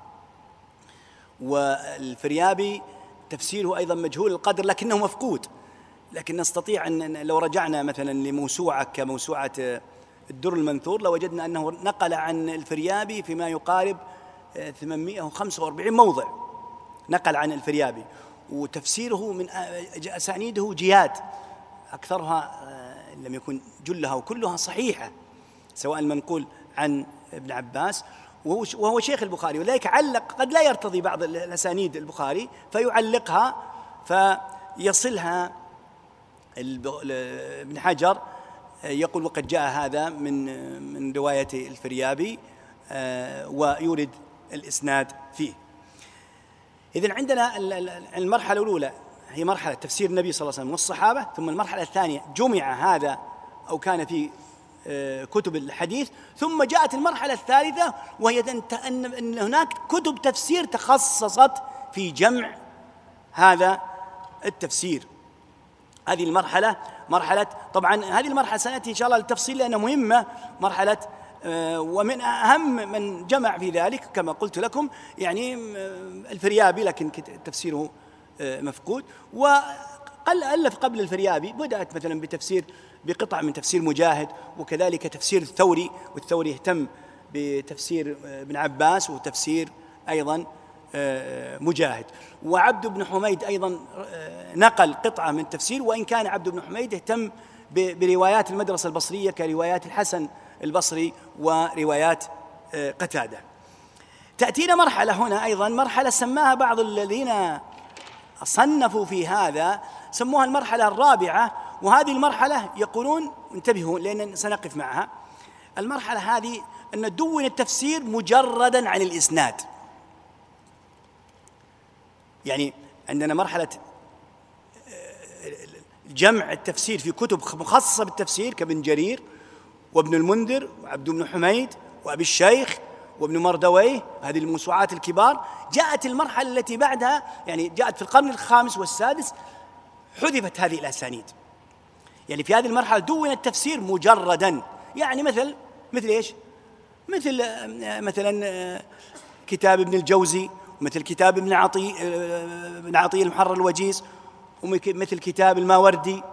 والفريابي تفسيره أيضا مجهول القدر لكنه مفقود. لكن نستطيع أن لو رجعنا مثلا لموسوعة كموسوعة الدر المنثور لوجدنا أنه نقل عن الفريابي فيما يقارب ثمانمائة وخمسة وأربعين موضع، نقل عن الفريابي، وتفسيره من أسانيده جياد، أكثرها لم يكن جلها وكلها صحيحة، سواء المنقول عن ابن عباس، وهو شيخ البخاري، ولذلك علق، قد لا يرتضي بعض الأسانيد البخاري فيعلقها فيصلها ابن حجر، يقول وقد جاء هذا من من رواية الفريابي، ويورد الإسناد فيه. إذن عندنا المرحلة الأولى هي مرحلة تفسير النبي صلى الله عليه وسلم والصحابة، ثم المرحلة الثانية جمع هذا أو كان في كتب الحديث، ثم جاءت المرحلة الثالثة وهي أن هناك كتب تفسير تخصصت في جمع هذا التفسير. هذه المرحلة مرحلة، طبعا هذه المرحلة سنأتي إن شاء الله للتفصيل لأنها مهمة، مرحلة ومن أهم من جمع في ذلك كما قلت لكم يعني الفريابي، لكن تفسيره مفقود، وقل ألف قبل الفريابي، بدأت مثلا بتفسير بقطع من تفسير مجاهد، وكذلك تفسير الثوري، والثوري اهتم بتفسير ابن عباس وتفسير أيضا مجاهد، وعبد بن حميد أيضا نقل قطعة من تفسير، وإن كان عبد بن حميد اهتم بروايات المدرسة البصرية كروايات الحسن البصري وروايات قتادة. تأتينا مرحلة هنا أيضا، مرحلة سماها بعض الذين صنفوا في هذا سموها المرحلة الرابعة، وهذه المرحلة يقولون، انتبهوا لأن سنقف معها، المرحلة هذه أن دون التفسير مجردا عن الإسناد. يعني عندنا مرحلة جمع التفسير في كتب مخصصة بالتفسير كابن جرير وابن المنذر وعبد بن حميد وأبي الشيخ وابن مردويه، هذه الموسوعات الكبار. جاءت المرحلة التي بعدها، يعني جاءت في القرن الخامس والسادس، حذفت هذه الأسانيد. يعني في هذه المرحلة دون التفسير مجردا، يعني مثل مثل إيش؟ مثل مثلا كتاب ابن الجوزي، مثل كتاب ابن عطية ابن عطية المحرر الوجيز، ومثل كتاب الماوردي،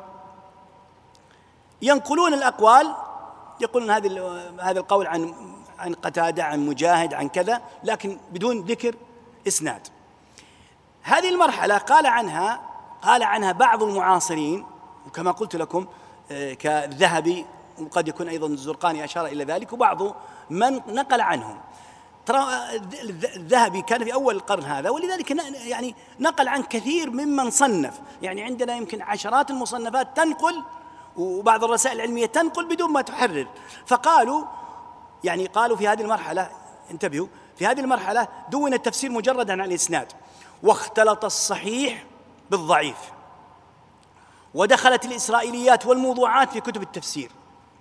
ينقلون الأقوال، يقولون هذا هذا القول عن عن قتادة، عن مجاهد، عن كذا، لكن بدون ذكر إسناد. هذه المرحلة قال عنها قال عنها بعض المعاصرين، وكما قلت لكم كالذهبي، وقد يكون أيضا الزرقاني أشار إلى ذلك، وبعض من نقل عنهم. ترى الذهبي كان في أول القرن هذا، ولذلك يعني نقل عن كثير ممن صنف، يعني عندنا يمكن عشرات المصنفات تنقل، وبعض الرسائل العلمية تنقل بدون ما تحرر. فقالوا يعني قالوا في هذه المرحلة، انتبهوا، في هذه المرحلة دون التفسير مجردا عن الإسناد، واختلط الصحيح بالضعيف، ودخلت الإسرائيليات والموضوعات في كتب التفسير.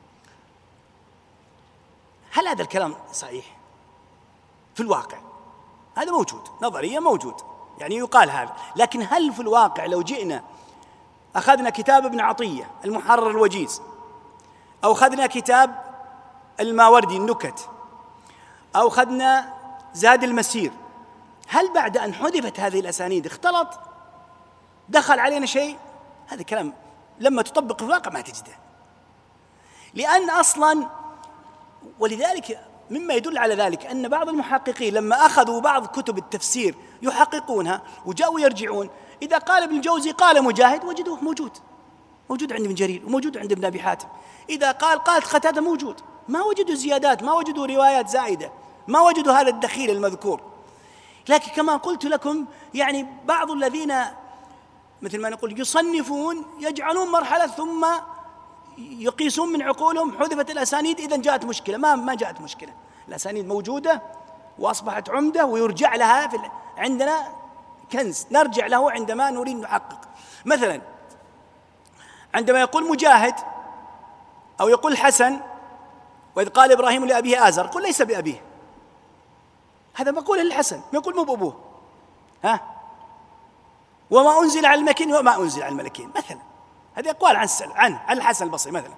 هل هذا الكلام صحيح؟ في الواقع هذا موجود، نظريا موجود، يعني يقال هذا، لكن هل في الواقع لو جئنا أخذنا كتاب ابن عطية المحرر الوجيز، أو أخذنا كتاب الماوردي النكت، أو أخذنا زاد المسير، هل بعد أن حذفت هذه الأسانيد اختلط دخل علينا شيء؟ هذا كلام لما تطبق في الواقع ما تجده، لأن أصلا، ولذلك مما يدل على ذلك أن بعض المحققين لما أخذوا بعض كتب التفسير يحققونها وجاءوا يرجعون، إذا قال ابن الجوزي قال مجاهد وجدوه موجود، موجود عند ابن جرير وموجود عند ابن أبي حاتم. إذا قال قالت قتادة موجود، ما وجدوا زيادات، ما وجدوا روايات زائدة، ما وجدوا هذا الدخيل المذكور. لكن كما قلت لكم يعني بعض الذين مثل ما نقول يصنفون يجعلون مرحلة ثم يقيسون من عقولهم حذفت الأسانيد إذا جاءت مشكلة. ما ما جاءت مشكلة، الأسانيد موجودة وأصبحت عمدة ويرجع لها في عندنا كنز نرجع له عندما نريد نحقق. مثلا عندما يقول مجاهد أو يقول الحسن وإذ قال إبراهيم لأبيه آزر، قل ليس بأبيه، هذا مقول الحسن، ما يقول مو بأبوه. ها وما أنزل على الملكين وما أنزل على الملكين مثلا، هذه أقوال عن عنه عن الحسن البصري مثلا،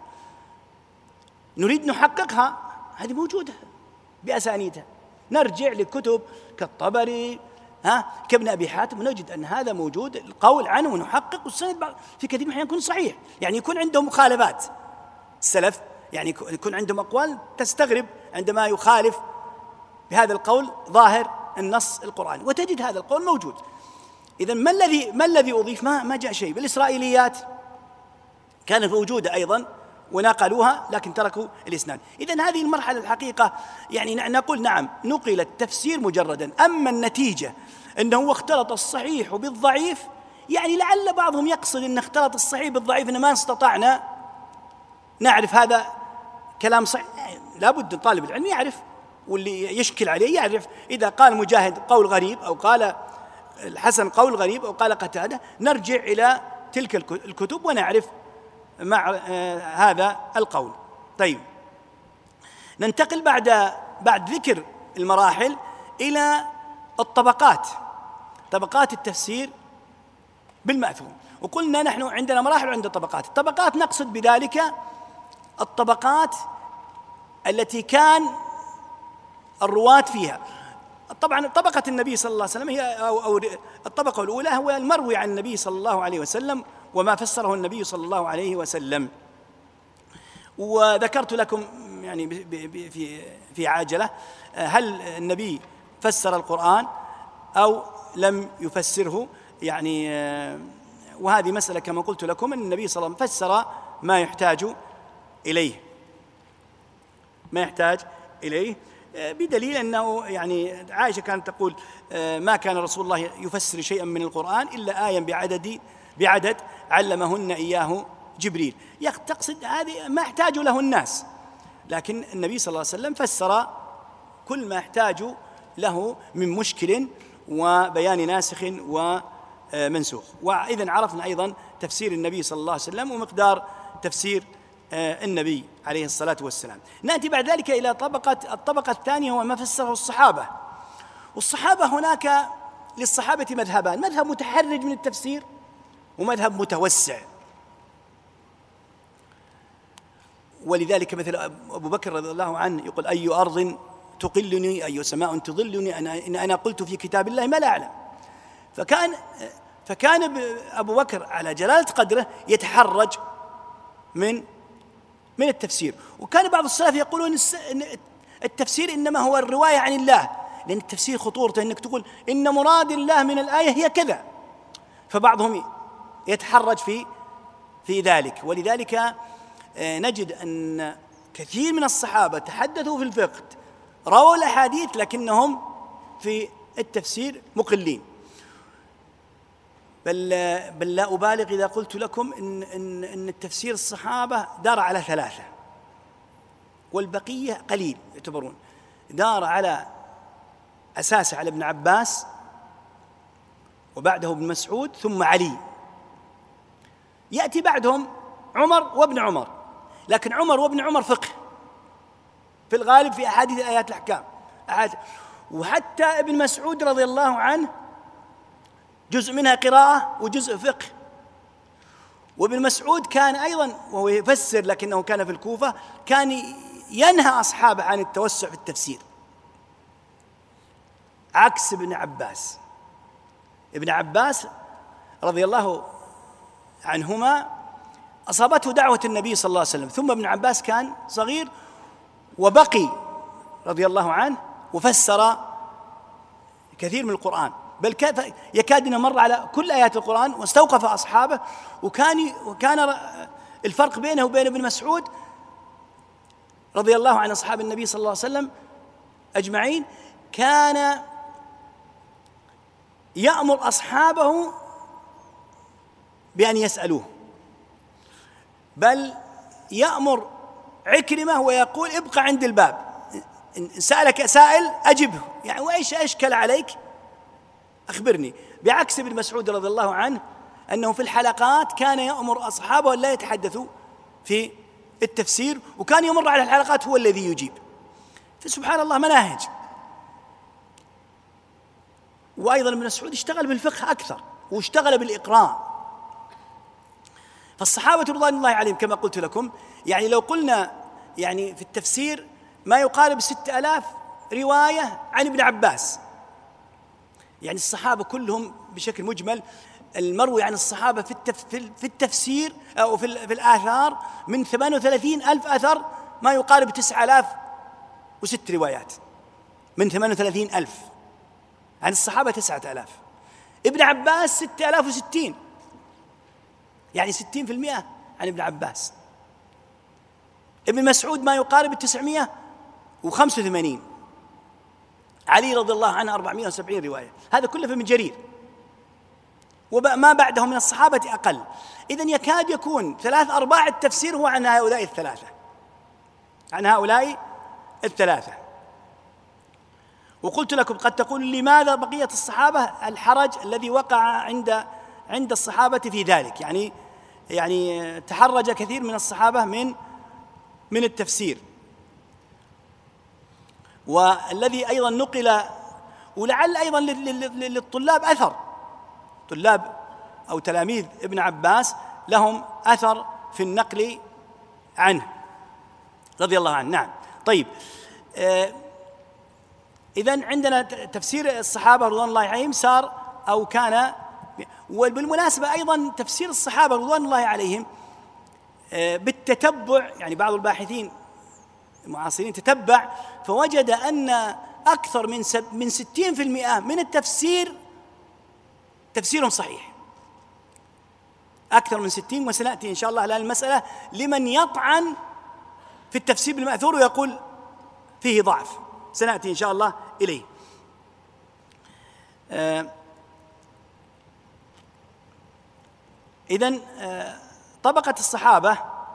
نريد نحققها، هذه موجودة بأسانيدها، نرجع لكتب كالطبري ها كابن أبي حاتم ونجد أن هذا موجود القول عنه ونحقق، والسند في كثير من الأحيان يكون صحيح، يعني يكون عندهم مخالفات السلف، يعني يكون عندهم أقوال تستغرب عندما يخالف بهذا القول ظاهر النص القرآني، وتجد هذا القول موجود. إذن ما الذي ما الذي أضيف؟ ما ما جاء شيء. بالإسرائيليات كانت موجودة أيضا ونقلوها لكن تركوا الإسناد. إذن هذه المرحلة الحقيقة يعني نقول نعم نقل التفسير مجردا، أما النتيجة أنه اختلط الصحيح بالضعيف، يعني لعل بعضهم يقصد أن اختلط الصحيح بالضعيف أن ما استطعنا نعرف هذا كلام صحيح. لا بد طالب العلم يعرف، واللي يشكل عليه يعرف إذا قال مجاهد قول غريب أو قال الحسن قول غريب أو قال قتادة، نرجع إلى تلك الكتب ونعرف مع هذا القول. طيب ننتقل بعد بعد ذكر المراحل إلى الطبقات، طبقات التفسير بالمأثور. وقلنا نحن عندنا مراحل وعندنا طبقات. الطبقات نقصد بذلك الطبقات التي كان الرواة فيها. طبعا طبقة النبي صلى الله عليه وسلم هي أو, أو الطبقة الأولى هو المروي عن النبي صلى الله عليه وسلم وما فسره النبي صلى الله عليه وسلم. وذكرت لكم يعني في في عاجلة هل النبي فسر القرآن أو لم يفسره، يعني وهذه مسألة كما قلت لكم أن النبي صلى الله عليه وسلم فسر ما يحتاج إليه ما يحتاج إليه بدليل أنه يعني عائشة كانت تقول ما كان رسول الله يفسر شيئا من القرآن إلا آية بعدد بعدد علمهن إياه جبريل. تقصد هذه ما يحتاج له الناس، لكن النبي صلى الله عليه وسلم فسر كل ما يحتاج له من مشكل وبيان ناسخ ومنسوخ. وإذن عرفنا أيضا تفسير النبي صلى الله عليه وسلم ومقدار تفسير النبي عليه الصلاة والسلام. نأتي بعد ذلك إلى طبقة الطبقة الثانية هو ما فسره الصحابة. والصحابة هناك للصحابة مذهبان، مذهب متحرج من التفسير ومذهب متوسع. ولذلك مثل أبو بكر رضي الله عنه يقول أي أرض تقلني أي سماء تظلني أنا إن أنا قلت في كتاب الله ما لا أعلم. فكان فكان أبو بكر على جلالة قدره يتحرج من من التفسير. وكان بعض السلف يقولون إن التفسير إنما هو الرواية عن الله، لأن التفسير خطورته إنك تقول إن مراد الله من الآية هي كذا، فبعضهم يتحرج في في ذلك. ولذلك نجد أن كثير من الصحابة تحدثوا في الفقه رووا الأحاديث لكنهم في التفسير مقلين. بل بل لا أبالغ إذا قلت لكم إن إن إن التفسير الصحابة دار على ثلاثة والبقية قليل يعتبرون. دار على أساسه على ابن عباس وبعده ابن مسعود ثم علي، يأتي بعدهم عمر وابن عمر، لكن عمر وابن عمر فقه في الغالب في أحاديث الآيات الأحكام أحاديث. وحتى ابن مسعود رضي الله عنه جزء منها قراءة وجزء فقه. وابن مسعود كان أيضا وهو يفسر لكنه كان في الكوفة كان ينهى أصحابه عن التوسع في التفسير عكس ابن عباس. ابن عباس رضي الله عنهما أصابته دعوة النبي صلى الله عليه وسلم، ثم ابن عباس كان صغير وبقي رضي الله عنه وفسر كثير من القرآن، بل يكاد أن مر على كل آيات القرآن واستوقف أصحابه. وكان وكان الفرق بينه وبين ابن مسعود رضي الله عن أصحاب النبي صلى الله عليه وسلم أجمعين، كان يأمر أصحابه بأن يسألوه، بل يأمر عكرمة ويقول ابقى عند الباب، إن سألك سائل أجبه، يعني وإيش أشكل عليك أخبرني. بعكس ابن مسعود رضي الله عنه أنه في الحلقات كان يأمر أصحابه أن لا يتحدثوا في التفسير، وكان يمر على الحلقات هو الذي يجيب. فسبحان الله مناهج. وأيضا ابن مسعود اشتغل بالفقه أكثر واشتغل بالإقراء. فالصحابة رضوان الله عليهم كما قلت لكم، يعني لو قلنا يعني في التفسير ما يقارب ستة آلاف رواية عن ابن عباس، يعني الصحابة كلهم بشكل مجمل المروي عن الصحابة في التفسير أو في الآثار من ثمانية وثلاثين ألف أثر ما يقارب تسعة آلاف وست روايات، من ثمانية وثلاثين ألف عن الصحابة تسعة آلاف. ابن عباس ستة آلاف وستين، يعني ستين في المئة عن ابن عباس. ابن مسعود ما يقارب التسعمائة وخمسة وثمانين. علي رضي الله عنه أربعمائة وسبعين رواية. هذا كله من جرير، وما بعده من الصحابة أقل. إذن يكاد يكون ثلاث أرباع التفسير هو عن هؤلاء الثلاثة، عن هؤلاء الثلاثة. وقلت لكم قد تقول لماذا بقية الصحابة؟ الحرج الذي وقع عند عند الصحابة في ذلك، يعني يعني تحرج كثير من الصحابة من من التفسير. والذي أيضا نقل، ولعل أيضا للطلاب أثر، طلاب أو تلاميذ ابن عباس لهم أثر في النقل عنه رضي الله عنه. نعم. طيب، آه إذن عندنا تفسير الصحابة رضوان الله عليهم صار أو كان. وبالمناسبة أيضا تفسير الصحابة رضوان الله عليهم آه بالتتبع، يعني بعض الباحثين المعاصرين تتبع فوجد أن أكثر من من ستين في المئة من التفسير تفسيرهم صحيح، أكثر من ستين. وسنأتي إن شاء الله على المسألة لمن يطعن في التفسير بالمأثور ويقول فيه ضعف، سنأتي إن شاء الله إليه. آه إذن آه طبقة الصحابة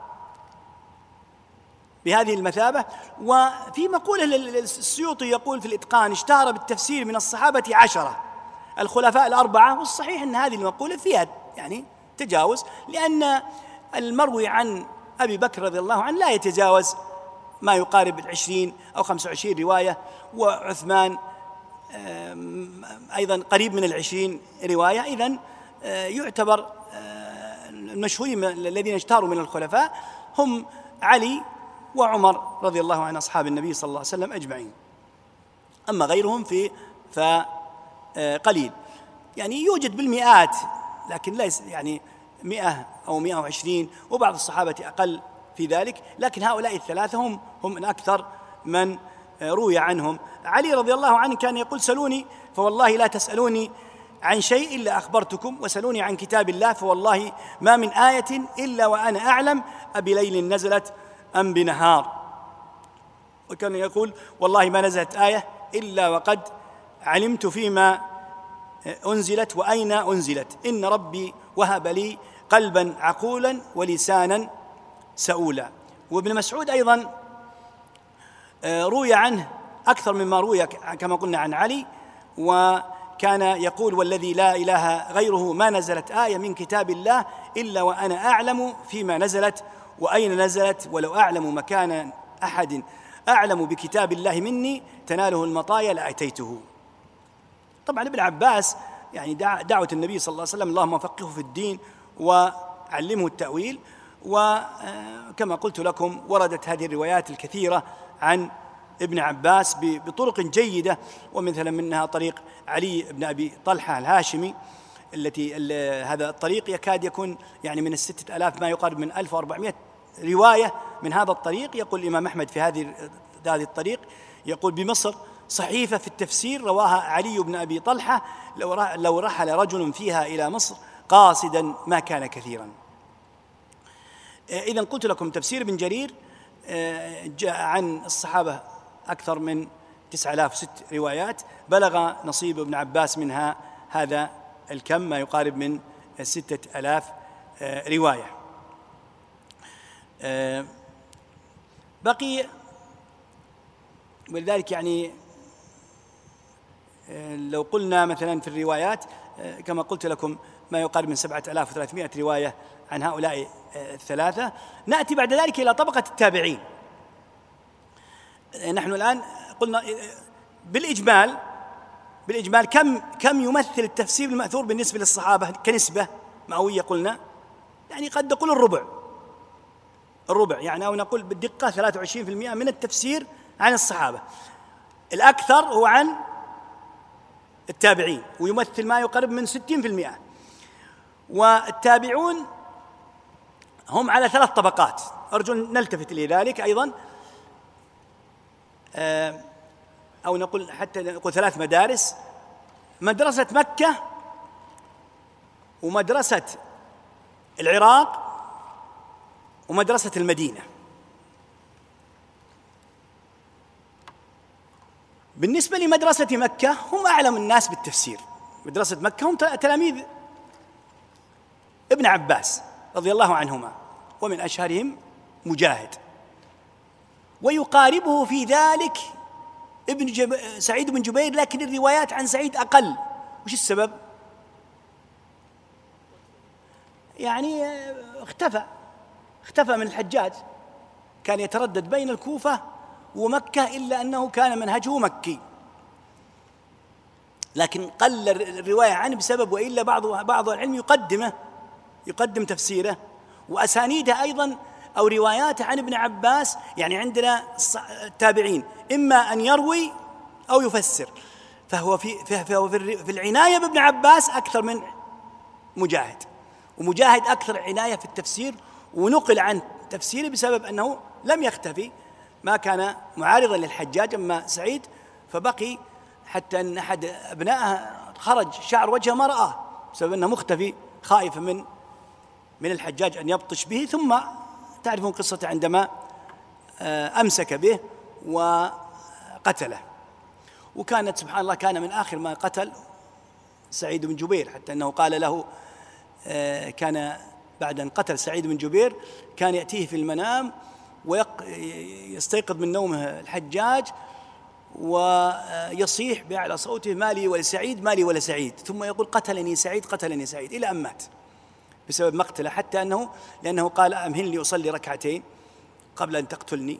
بهذه المثابة. وفي مقولة السيوطي يقول في الإتقان: اشتهر بالتفسير من الصحابة عشرة، الخلفاء الأربعة. والصحيح أن هذه المقولة فيها يعني تجاوز، لأن المروي عن أبي بكر رضي الله عنه لا يتجاوز ما يقارب العشرين أو خمسة وعشرين رواية، وعثمان أيضا قريب من العشرين رواية. إذن يعتبر المشهورين الذين اشتهروا من الخلفاء هم علي وعمر رضي الله عن أصحاب النبي صلى الله عليه وسلم أجمعين. أما غيرهم في فقليل، يعني يوجد بالمئات، لكن ليس يعني مئة أو مئة وعشرين، وبعض الصحابة أقل في ذلك. لكن هؤلاء الثلاثة هم هم من أكثر من روي عنهم. علي رضي الله عنه كان يقول: سلوني فوالله لا تسألوني عن شيء إلا أخبرتكم، وسلوني عن كتاب الله فوالله ما من آية إلا وأنا أعلم أبليل نزلت أم بنهار. وكان يقول: والله ما نزلت آية إلا وقد علمت فيما أنزلت وأين أنزلت، إن ربي وهب لي قلبا عقولا ولسانا سؤولا. وابن مسعود أيضا روي عنه أكثر مما روي كما قلنا عن علي، وكان يقول: والذي لا إله غيره ما نزلت آية من كتاب الله إلا وأنا أعلم فيما نزلت وأين نزلت، ولو أعلم مكان أحد أعلم بكتاب الله مني تناله المطايا لأتيته. طبعا ابن عباس يعني دعوة النبي صلى الله عليه وسلم: اللهم فقهه في الدين وعلمه التأويل. وكما قلت لكم وردت هذه الروايات الكثيرة عن ابن عباس بطرق جيدة، ومثلا منها طريق علي بن أبي طلحة الهاشمي التي هذا الطريق يكاد يكون يعني من الستة آلاف ما يقارب من ألف وأربعمائة رواية من هذا الطريق. يقول الإمام أحمد في هذه هذه الطريق، يقول بمصر صحيفة في التفسير رواها علي بن أبي طلحة، لو رحل رجل فيها إلى مصر قاصدا ما كان كثيرا. إذن قلت لكم تفسير ابن جرير جاء عن الصحابة أكثر من تسعة آلاف وست روايات، بلغ نصيب ابن عباس منها هذا الكم ما يقارب من ستة آلاف رواية. بقي ولذلك يعني لو قلنا مثلا في الروايات كما قلت لكم ما يقارب من سبعة آلاف وثلاثمائة رواية عن هؤلاء الثلاثة. نأتي بعد ذلك إلى طبقة التابعين. نحن الآن قلنا بالإجمال بالإجمال كم كم يمثل التفسير المأثور بالنسبة للصحابة كنسبة مئوية؟ قلنا يعني قد نقول الربع الربع يعني أو نقول بالدقة ثلاثة وعشرين بالمئة من التفسير عن الصحابة. الأكثر هو عن التابعين ويمثل ما يقرب من ستين بالمئة. والتابعون هم على ثلاث طبقات، أرجو نلتفت إلى ذلك أيضا، أو نقول حتى نقول ثلاث مدارس: مدرسة مكة، ومدرسة العراق، ومدرسة المدينة. بالنسبة لمدرسة مكة هم أعلم الناس بالتفسير. مدرسة مكة هم تلاميذ ابن عباس رضي الله عنهما، ومن أشهرهم مجاهد، ويقاربه في ذلك ابن جب... سعيد بن جبير، لكن الروايات عن سعيد أقل. وش السبب؟ يعني اختفى اختفى من الحجاج، كان يتردد بين الكوفة ومكة، إلا أنه كان منهجه مكي، لكن قل الرواية عنه بسبب، وإلا بعض بعض العلم يقدمه يقدم تفسيره وأسانيده أيضا أو رواياته عن ابن عباس. يعني عندنا التابعين إما أن يروي أو يفسر، فهو في فهو في العناية بابن عباس أكثر من مجاهد، ومجاهد أكثر عناية في التفسير، ونقل عن تفسيره بسبب أنه لم يختفي، ما كان معارضا للحجاج. أما سعيد فبقي حتى أن أحد أبنائه خرج شعر وجهه ما رآه بسبب أنه مختفي خائف من من الحجاج أن يبطش به. ثم تعرفون قصته عندما أمسك به وقتله، وكانت سبحان الله كان من آخر ما قتل سعيد بن جبير، حتى أنه قال له كان بعد أن قتل سعيد بن جبير كان يأتيه في المنام ويستيقظ من نومه الحجاج ويصيح بأعلى صوته: مالي ولا سعيد، مالي ولا سعيد، ثم يقول: قتلني سعيد، قتلني سعيد، إلى أن مات بسبب مقتله، حتى أنه لأنه قال: أمهلني أصلي ركعتين قبل أن تقتلني.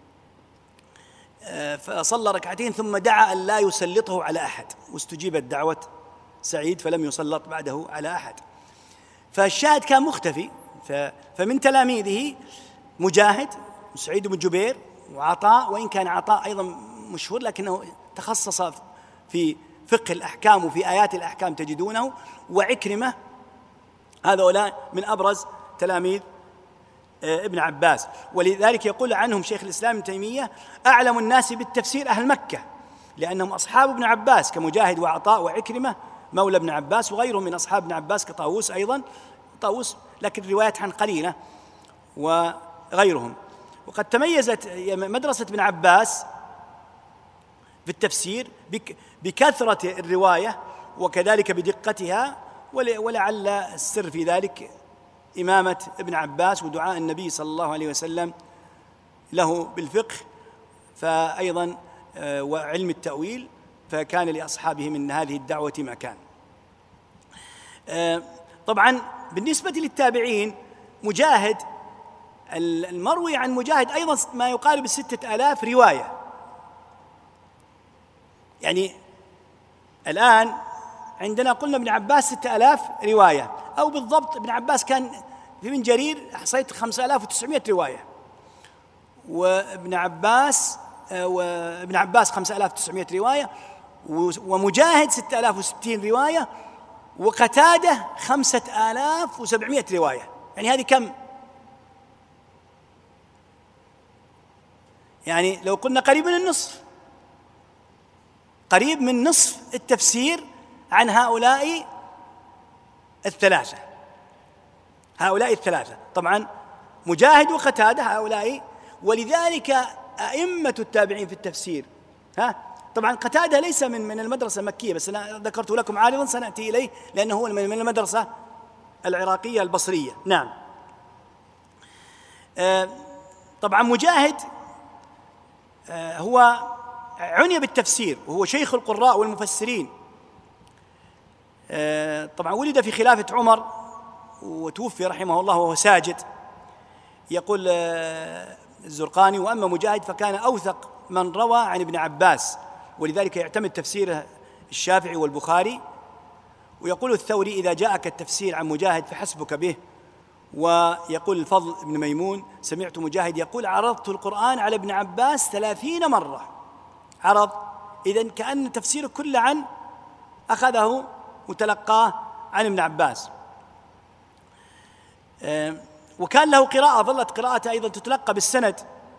فصلى ركعتين ثم دعا أن لا يسلطه على أحد، واستجيبت دعوة سعيد فلم يسلط بعده على أحد. فالشاهد كان مختفي. فمن تلاميذه مجاهد وسعيد بن جبير وعطاء، وإن كان عطاء أيضا مشهور لكنه تخصص في فقه الأحكام وفي آيات الأحكام تجدونه، وعكرمة. هذولا من أبرز تلاميذ ابن عباس، ولذلك يقول عنهم شيخ الإسلام ابن تيمية: أعلم الناس بالتفسير أهل مكة، لأنهم أصحاب ابن عباس كمجاهد وعطاء وعكرمة مولى ابن عباس، وغيرهم من أصحاب ابن عباس كطاووس أيضا طاووس، لكن الروايات عن قليلة، وغيرهم. وقد تميزت مدرسة ابن عباس في التفسير بكثرة الرواية وكذلك بدقتها، ولعل السر في ذلك إمامة ابن عباس ودعاء النبي صلى الله عليه وسلم له بالفقه، فأيضا وعلم التأويل، فكان لأصحابه من هذه الدعوة مكان. طبعا بالنسبة للتابعين مجاهد، المروي عن مجاهد أيضا ما يقارب الستة آلاف رواية. يعني الآن عندنا قلنا ابن عباس ستة آلاف رواية، أو بالضبط ابن عباس كان في ابن جرير أحصيت خمسة آلاف وتسعمائة رواية، وابن عباس وابن عباس خمسة آلاف وتسعمائة رواية، ومجاهد ستة آلاف وستين رواية، وقتادة خمسة آلاف وسبعمائة رواية. يعني هذه كم؟ يعني لو قلنا قريب من النصف، قريب من نصف التفسير عن هؤلاء الثلاثة. هؤلاء الثلاثة طبعا مجاهد وقتادة هؤلاء. ولذلك أئمة التابعين في التفسير، ها طبعا قتادة ليس من من المدرسة المكية، بس أنا ذكرت لكم عارضا سنأتي إليه لأنه هو من المدرسة العراقية البصرية. نعم. آه طبعا مجاهد آه هو عني بالتفسير وهو شيخ القراء والمفسرين. آه طبعا ولد في خلافة عمر وتوفي رحمه الله وهو ساجد. يقول آه الزرقاني: وأما مجاهد فكان أوثق من روى عن ابن عباس، ولذلك يعتمد تفسيره الشافعي والبخاري. ويقول الثوري: إذا جاءك التفسير عن مجاهد فحسبك به. ويقول الفضل بن ميمون: سمعت مجاهد يقول: عرضت القرآن على ابن عباس ثلاثين مرة. عرض، إذن كأن تفسيره كله عن أخذه وتلقاه عن ابن عباس. وكان له قراءة ظلت قراءته أيضا تتلقى بالسند،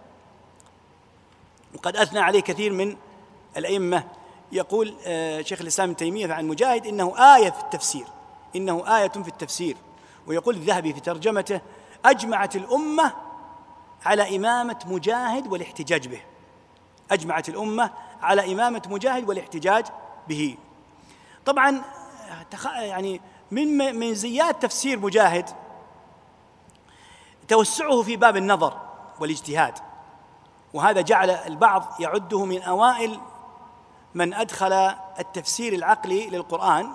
وقد أثنى عليه كثير من الأئمة. يقول شيخ الإسلام ابن تيمية عن مجاهد: إنه آية في التفسير، إنه آية في التفسير. ويقول الذهبي في ترجمته: أجمعت الأمة على إمامة مجاهد والاحتجاج به. أجمعت الأمة على إمامة مجاهد والاحتجاج به. طبعا يعني من مزيات تفسير مجاهد توسعه في باب النظر والاجتهاد، وهذا جعل البعض يعده من أوائل من أدخل التفسير العقلي للقرآن.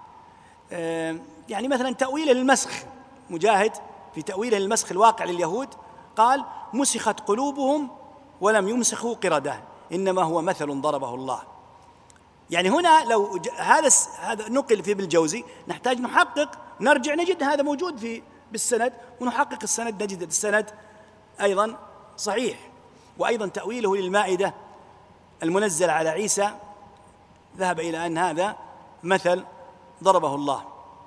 يعني مثلا تأويله للمسخ، مجاهد في تأويله للمسخ الواقع لليهود قال: مسخت قلوبهم ولم يمسخوا قردة، إنما هو مثل ضربه الله. يعني هنا لو هذا هذا نقل في ابن الجوزي نحتاج نحقق، نرجع نجد هذا موجود في بالسند، ونحقق السند نجد السند أيضا صحيح. وأيضا تأويله للمائدة المنزل على عيسى ذهب إلى أن هذا مثل ضربه الله.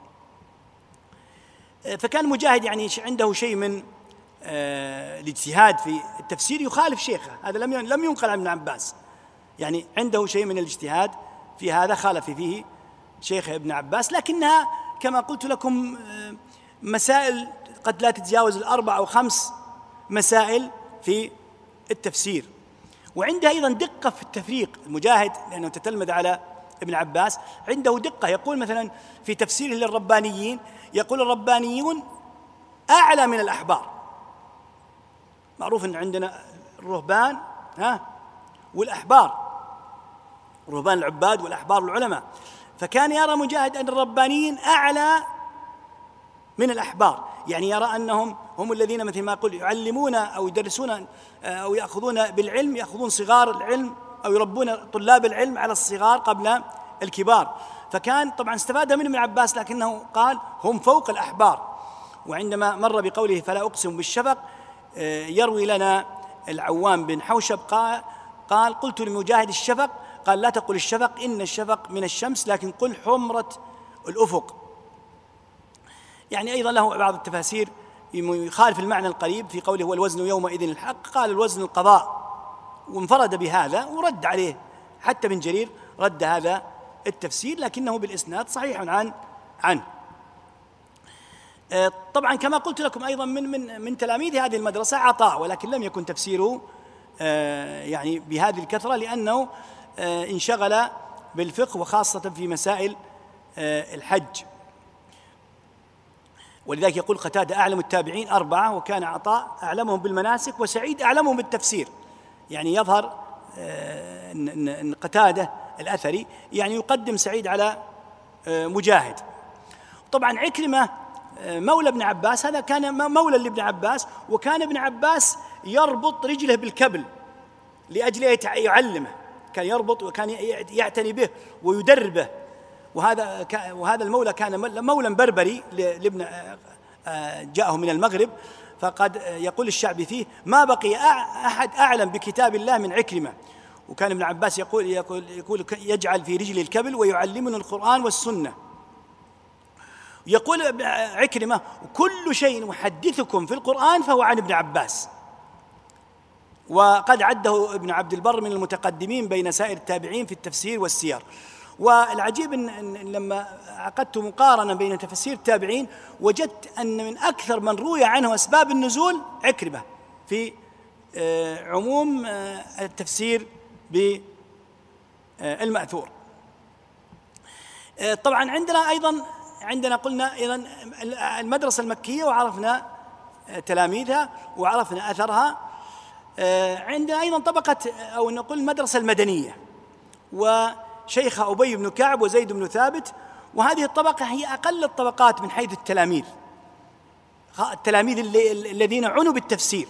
فكان مجاهد يعني عنده شيء من آه الاجتهاد في التفسير يخالف شيخه، هذا لم لم ينقل عن ابن عباس. يعني عنده شيء من الاجتهاد في هذا خالف فيه شيخ ابن عباس، لكنها كما قلت لكم آه مسائل قد لا تتجاوز الأربع أو خمس مسائل في التفسير. وعنده أيضا دقة في التفريق المجاهد، لأنه تتلمذ على ابن عباس، عنده دقة. يقول مثلا في تفسيره للربانيين، يقول: الربانيون أعلى من الأحبار. معروف أن عندنا الرهبان ها والأحبار، الرهبان العباد والأحبار العلماء. فكان يرى مجاهد أن الربانيين أعلى من الأحبار، يعني يرى أنهم هم الذين مثل ما يقول يعلمون أو يدرسون أو يأخذون بالعلم، يأخذون صغار العلم أو يربون طلاب العلم على الصغار قبل الكبار. فكان طبعا استفاد من ابن عباس، لكنه قال هم فوق الأحبار. وعندما مر بقوله: فلا أقسم بالشفق، يروي لنا العوام بن حوشب قال: قلت لمجاهد: الشفق؟ قال: لا تقل الشفق، إن الشفق من الشمس، لكن قل حمرة الأفق. يعني أيضا له بعض التفاسير يخالف المعنى القريب في قوله: والوزن يومئذ الحق، قال: الوزن القضاء، وانفرد بهذا ورد عليه. حتى بن جرير رد هذا التفسير، لكنه بالإسناد صحيح عن عنه. طبعا كما قلت لكم أيضا من من من تلاميذ هذه المدرسة عطاء، ولكن لم يكن تفسيره يعني بهذه الكثرة، لأنه انشغل بالفقه وخاصة في مسائل الحج. ولذلك يقول قتادة: أعلم التابعين أربعة، وكان عطاء أعلمهم بالمناسك، وسعيد أعلمهم بالتفسير. يعني يظهر أن قتادة الأثري يعني يقدم سعيد على مجاهد. طبعا عكرمة مولى ابن عباس، هذا كان مولى لابن عباس، وكان ابن عباس يربط رجله بالكبل لأجل يعلمه، كان يربط وكان يعتني به ويدربه. وهذا وهذا المولى كان مولى بربري لابن جاءه من المغرب. فقد يقول الشعبي فيه: ما بقي أحد أعلم بكتاب الله من عكرمة. وكان ابن عباس يقول يقول يقول يجعل في رجل الكبل ويعلمنا القرآن والسنة. يقول عكرمة: كل شيء أحدثكم في القرآن فهو عن ابن عباس. وقد عده ابن عبد البر من المتقدمين بين سائر التابعين في التفسير والسير. والعجيب إن لما عقدت مقارنة بين تفسير التابعين وجدت أن من أكثر من روي عنه أسباب النزول عكرمة في عموم التفسير بالمأثور. طبعا عندنا أيضا عندنا قلنا أيضا المدرسة المكية وعرفنا تلاميذها وعرفنا أثرها. عندنا أيضا طبقة أو نقول المدرسة المدنية وشيخ أبي بن كعب وزيد بن ثابت، وهذه الطبقة هي أقل الطبقات من حيث التلاميذ، التلاميذ الذين عنوا بالتفسير.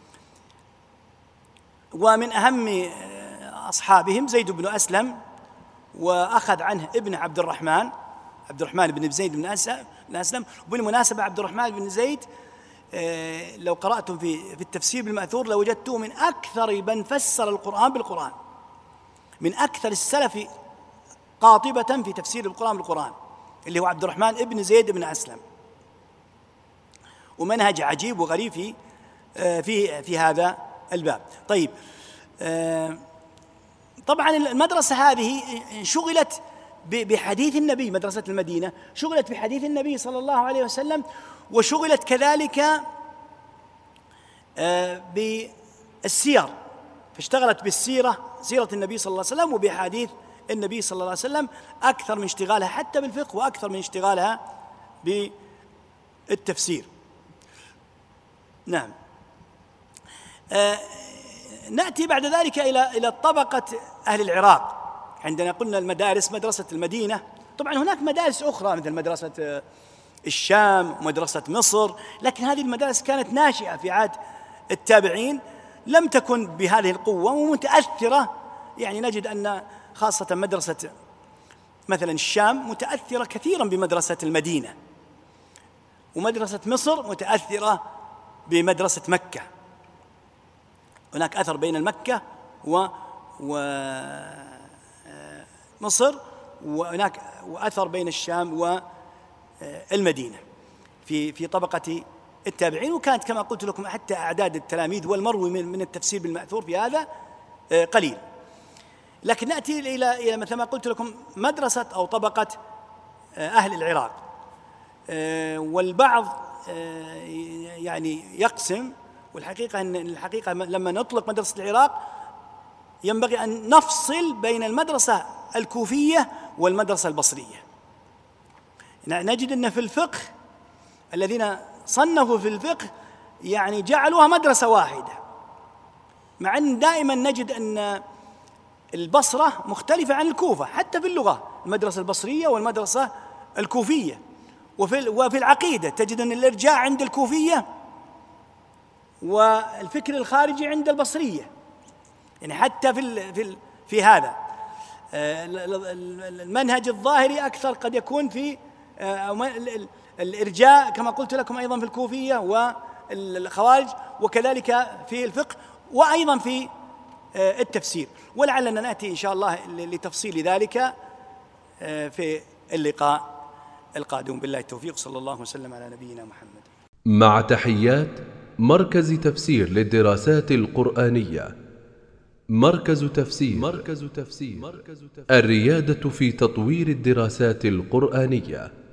ومن أهم أصحابهم زيد بن أسلم، وأخذ عنه ابن عبد الرحمن عبد الرحمن بن زيد بن أسلم. وبالمناسبة عبد الرحمن بن زيد لو قرأتم في في التفسير بالمأثور لوجدتوه من أكثر من فسر القرآن بالقرآن، من أكثر السلف قاطبة في تفسير القرآن بالقرآن، اللي هو عبد الرحمن بن زيد بن أسلم. ومنهج عجيب وغريب في في في هذا الباب. طيب، طبعا المدرسة هذه شغلت بحديث النبي، مدرسة المدينة شغلت بحديث النبي صلى الله عليه وسلم، وشغلت كذلك بالسير، فاشتغلت بالسيرة، سيرة النبي صلى الله عليه وسلم، وبحديث النبي صلى الله عليه وسلم أكثر من اشتغالها حتى بالفقه وأكثر من اشتغالها بالتفسير. نعم. آه نأتي بعد ذلك إلى إلى طبقة أهل العراق. عندنا قلنا المدارس، مدرسة المدينة، طبعا هناك مدارس أخرى مثل مدرسة الشام ومدرسة مصر، لكن هذه المدارس كانت ناشئة في عهد التابعين، لم تكن بهذه القوة ومتأثرة. يعني نجد أن خاصة مدرسة مثلا الشام متأثرة كثيرا بمدرسة المدينة، ومدرسة مصر متأثرة بمدرسة مكة. هناك أثر بين المكة ومصر، وهناك وأثر بين الشام والمدينة في في طبقة التابعين. وكانت كما قلت لكم حتى أعداد التلاميذ والمروي من التفسير بالمأثور في هذا قليل. لكن نأتي إلى إلى مثل ما قلت لكم مدرسة أو طبقة أهل العراق. والبعض يعني يقسم، والحقيقة أن الحقيقة لما نطلق مدرسة العراق ينبغي أن نفصل بين المدرسة الكوفية والمدرسة البصرية. نجد أن في الفقه الذين صنفوا في الفقه يعني جعلوها مدرسة واحدة، مع أن دائما نجد أن البصرة مختلفة عن الكوفة حتى في اللغة، المدرسة البصرية والمدرسة الكوفية. وفي وفي العقيدة تجد أن الإرجاع عند الكوفية والفكر الخارجي عند البصرية. يعني حتى في في في هذا المنهج الظاهري أكثر قد يكون في الإرجاء كما قلت لكم أيضا في الكوفية والخوارج، وكذلك في الفقه وأيضا في التفسير. ولعلنا نأتي إن شاء الله لتفصيل ذلك في اللقاء القادم. بالله التوفيق، صلى الله وسلم على نبينا محمد. مع تحيات مركز تفسير للدراسات القرآنية. مركز تفسير. مركز تفسير. الريادة في تطوير الدراسات القرآنية.